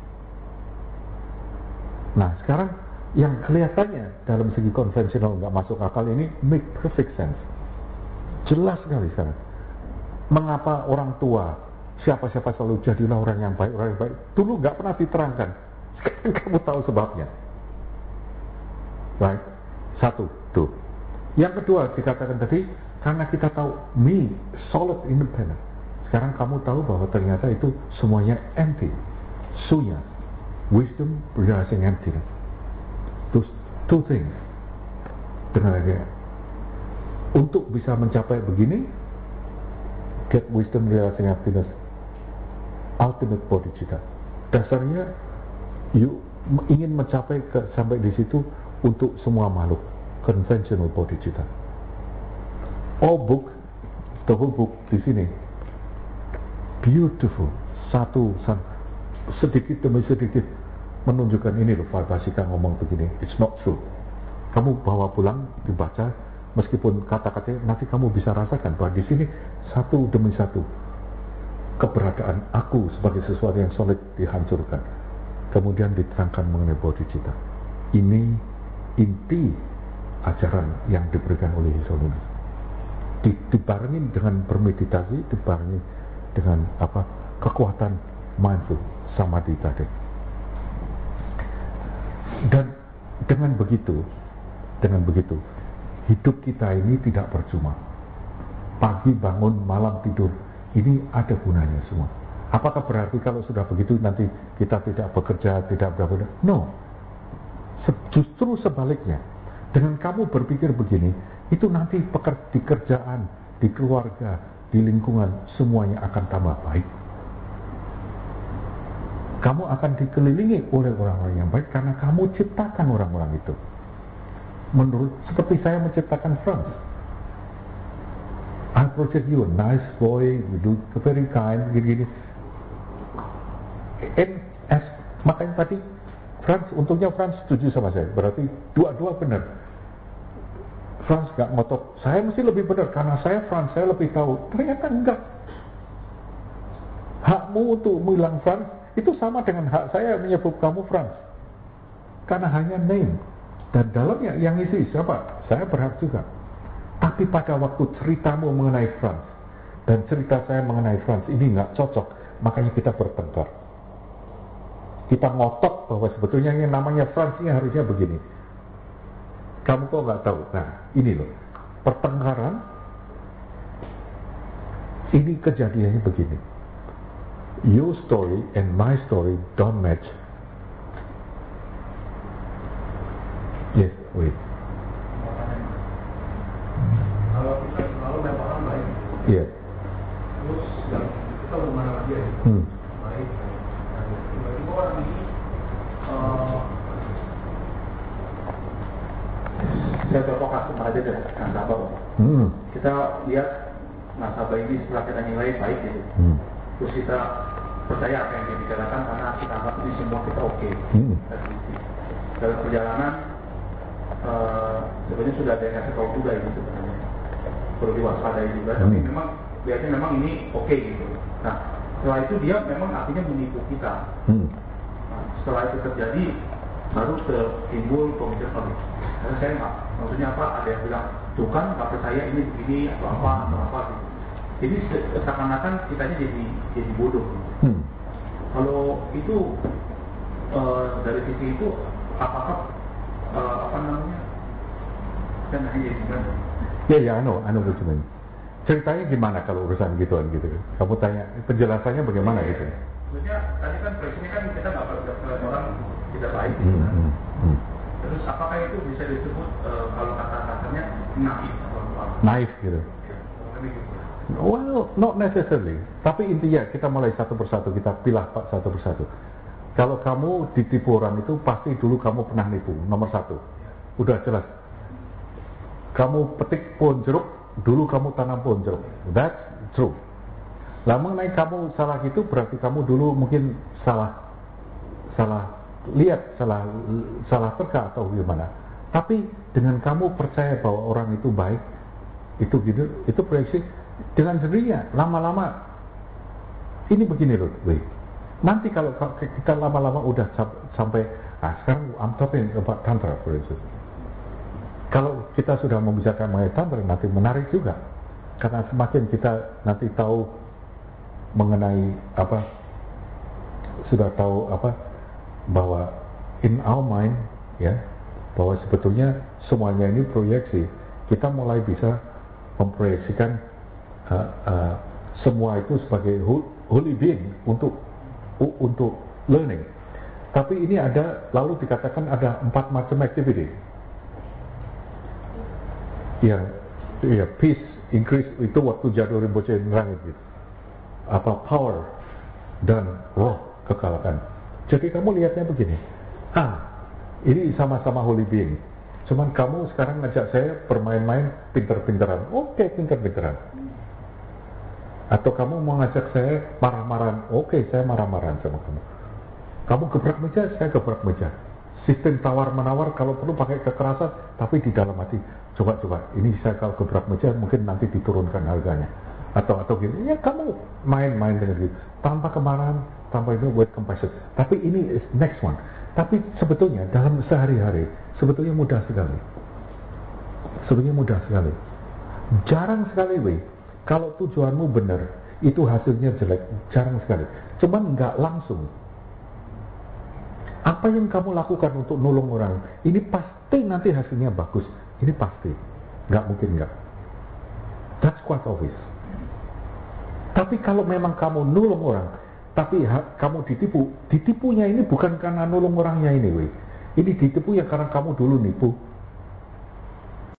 Nah, sekarang yang kelihatannya dalam segi konvensional nggak masuk akal ini make perfect sense. Jelas sekali sekarang. Mengapa orang tua, siapa-siapa selalu jadilah orang yang baik. Dulu nggak pernah diterangkan. Sekarang kamu tahu sebabnya. Baik, satu, tuh. Yang kedua dikatakan tadi, karena kita tahu me, solid independent. Sekarang kamu tahu bahwa ternyata itu semuanya empty. Sunya. Wisdom realizing emptiness. Those two things. Benar ya? Untuk bisa mencapai begini, get wisdom realizing emptiness. Ultimate bodhicitta. Dasarnya, you ingin mencapai sampai di situ untuk semua makhluk. Conventional bodhicitta. All book, the whole book di sini, beautiful, satu sedikit demi sedikit menunjukkan ini loh. Vaibhasika ngomong begini, it's not true. Kamu bawa pulang dibaca, meskipun kata-katanya nanti kamu bisa rasakan bahwa di sini satu demi satu keberadaan aku sebagai sesuatu yang solid dihancurkan, kemudian diterangkan mengenai bodhicitta. Ini inti ajaran yang diberikan oleh Hishonumi. Dibarengin dengan bermeditasi, dibarengin dengan kekuatan mindful samadhi tadi. Dan dengan begitu hidup kita ini tidak percuma. Pagi bangun, malam tidur, ini ada gunanya semua. Apakah berarti kalau sudah begitu nanti kita tidak bekerja, tidak berapa? No. Justru sebaliknya. Dengan kamu berpikir begini, itu nanti di kerjaan, di keluarga, di lingkungan, semuanya akan tambah baik. Kamu akan dikelilingi oleh orang-orang yang baik karena kamu ciptakan orang-orang itu. Seperti saya menciptakan Franz. I project you, a nice boy, you do very kind, gini-gini. Makanya tadi untungnya Franz setuju sama saya. Berarti dua-dua benar. Franz gak ngotot, saya mesti lebih benar karena saya Franz, saya lebih tahu. Ternyata enggak. Hakmu untuk bilang Franz itu sama dengan hak saya menyebut kamu Franz. Karena hanya name. Dan dalamnya yang isi siapa? Saya berhak juga. Tapi pada waktu ceritamu mengenai Franz dan cerita saya mengenai Franz ini nggak cocok, makanya kita bertengkar. Kita ngotot bahwa sebetulnya yang namanya Franz ini harusnya begini. Kamu kok nggak tahu? Nah, ini loh, pertengkaran. Ini kejadiannya begini. Your story and my story don't match. Yes, wait. Kalau kita selalu memang baik. Iya. Terus kita bagaimana lagi ya? Baik. Tiba-tiba orang ini saya contoh kasus aja deh, nasabah. Kita lihat nasabah ini setelah kita nilai baik gitu. Terus kita percaya apa yang dia bicarakan karena kita anggap ini semua kita oke. Dalam perjalanan sebenarnya sudah ada yang ngasih tahu juga ini sebenarnya perlu diwaspadai juga, tapi memang biasanya memang ini oke gitu. Nah setelah itu dia memang artinya menipu kita. Nah, setelah itu terjadi baru timbul pemikiran karena saya nggak, maksudnya apa, ada yang bilang tuh kan nggak percaya ini begini atau apa gitu. Jadi seakan-akan kitanya jadi bodoh gitu. Kalau itu dari sisi itu apakah apa namanya kan hanya gimana? Ya, anu begini. Ceritanya gimana kalau urusan gituan gitu? Kamu tanya penjelasannya bagaimana gitu? Maksudnya tadi kan prinsipnya kan kita nggak percaya orang tidak baik. Terus apakah itu bisa disebut kalau kata-katanya naif atau apa? Naif gitu. Well, not necessarily. Tapi intinya kita mulai satu persatu, kita pilah satu persatu. Kalau kamu ditipu orang itu pasti dulu kamu pernah nipu, nomor satu. Udah jelas. Kamu petik pohon jeruk, dulu kamu tanam pohon jeruk. That's true. Lah mengenai kamu salah gitu berarti kamu dulu mungkin salah lihat, salah terka atau gimana. Tapi dengan kamu percaya bahwa orang itu baik, itu gitu, itu proyeksi, dengan sendirinya, lama-lama ini begini loh, nanti kalau kita lama-lama udah sampai, sekarang I'm talking about Tantra for instance. Kalau kita sudah membicarakan mengenai Tantra, nanti menarik juga, karena semakin kita nanti tahu mengenai sudah tahu bahwa in our mind, ya, bahwa sebetulnya semuanya ini proyeksi, kita mulai bisa memproyeksikan semua itu sebagai holy being untuk learning. Tapi ini lalu dikatakan ada 4 macam activity. Ya, peace, increase, itu waktu Jadu Rinpoche nerangin gitu. Power dan kekalahan. Jadi kamu lihatnya begini, ini sama-sama holy being. Cuman kamu sekarang ngajak saya bermain-main pinter-pinteran. Oke, pinter-pinteran. Atau kamu mau ngajak saya marah-marahan. Oke, saya marah-marahan sama kamu. Kamu gebrak meja, saya gebrak meja. Sistem tawar-menawar, kalau perlu pakai kekerasan, tapi di dalam hati, coba, ini saya kalau gebrak meja mungkin nanti diturunkan harganya. Atau gini, ya kamu main-main dengan gitu. Tanpa kemarahan, tanpa itu with compassion. Tapi ini is next one. Tapi sebetulnya dalam sehari-hari, sebetulnya mudah sekali. Jarang sekali, kalau tujuanmu benar, itu hasilnya jelek, jarang sekali. Cuman nggak langsung. Apa yang kamu lakukan untuk nolong orang, ini pasti nanti hasilnya bagus. Ini pasti, nggak mungkin nggak. That's quite obvious. Tapi kalau memang kamu nolong orang, tapi kamu ditipunya ini bukan karena nolong orangnya ini, ini ditipu ya karena kamu dulu nipu.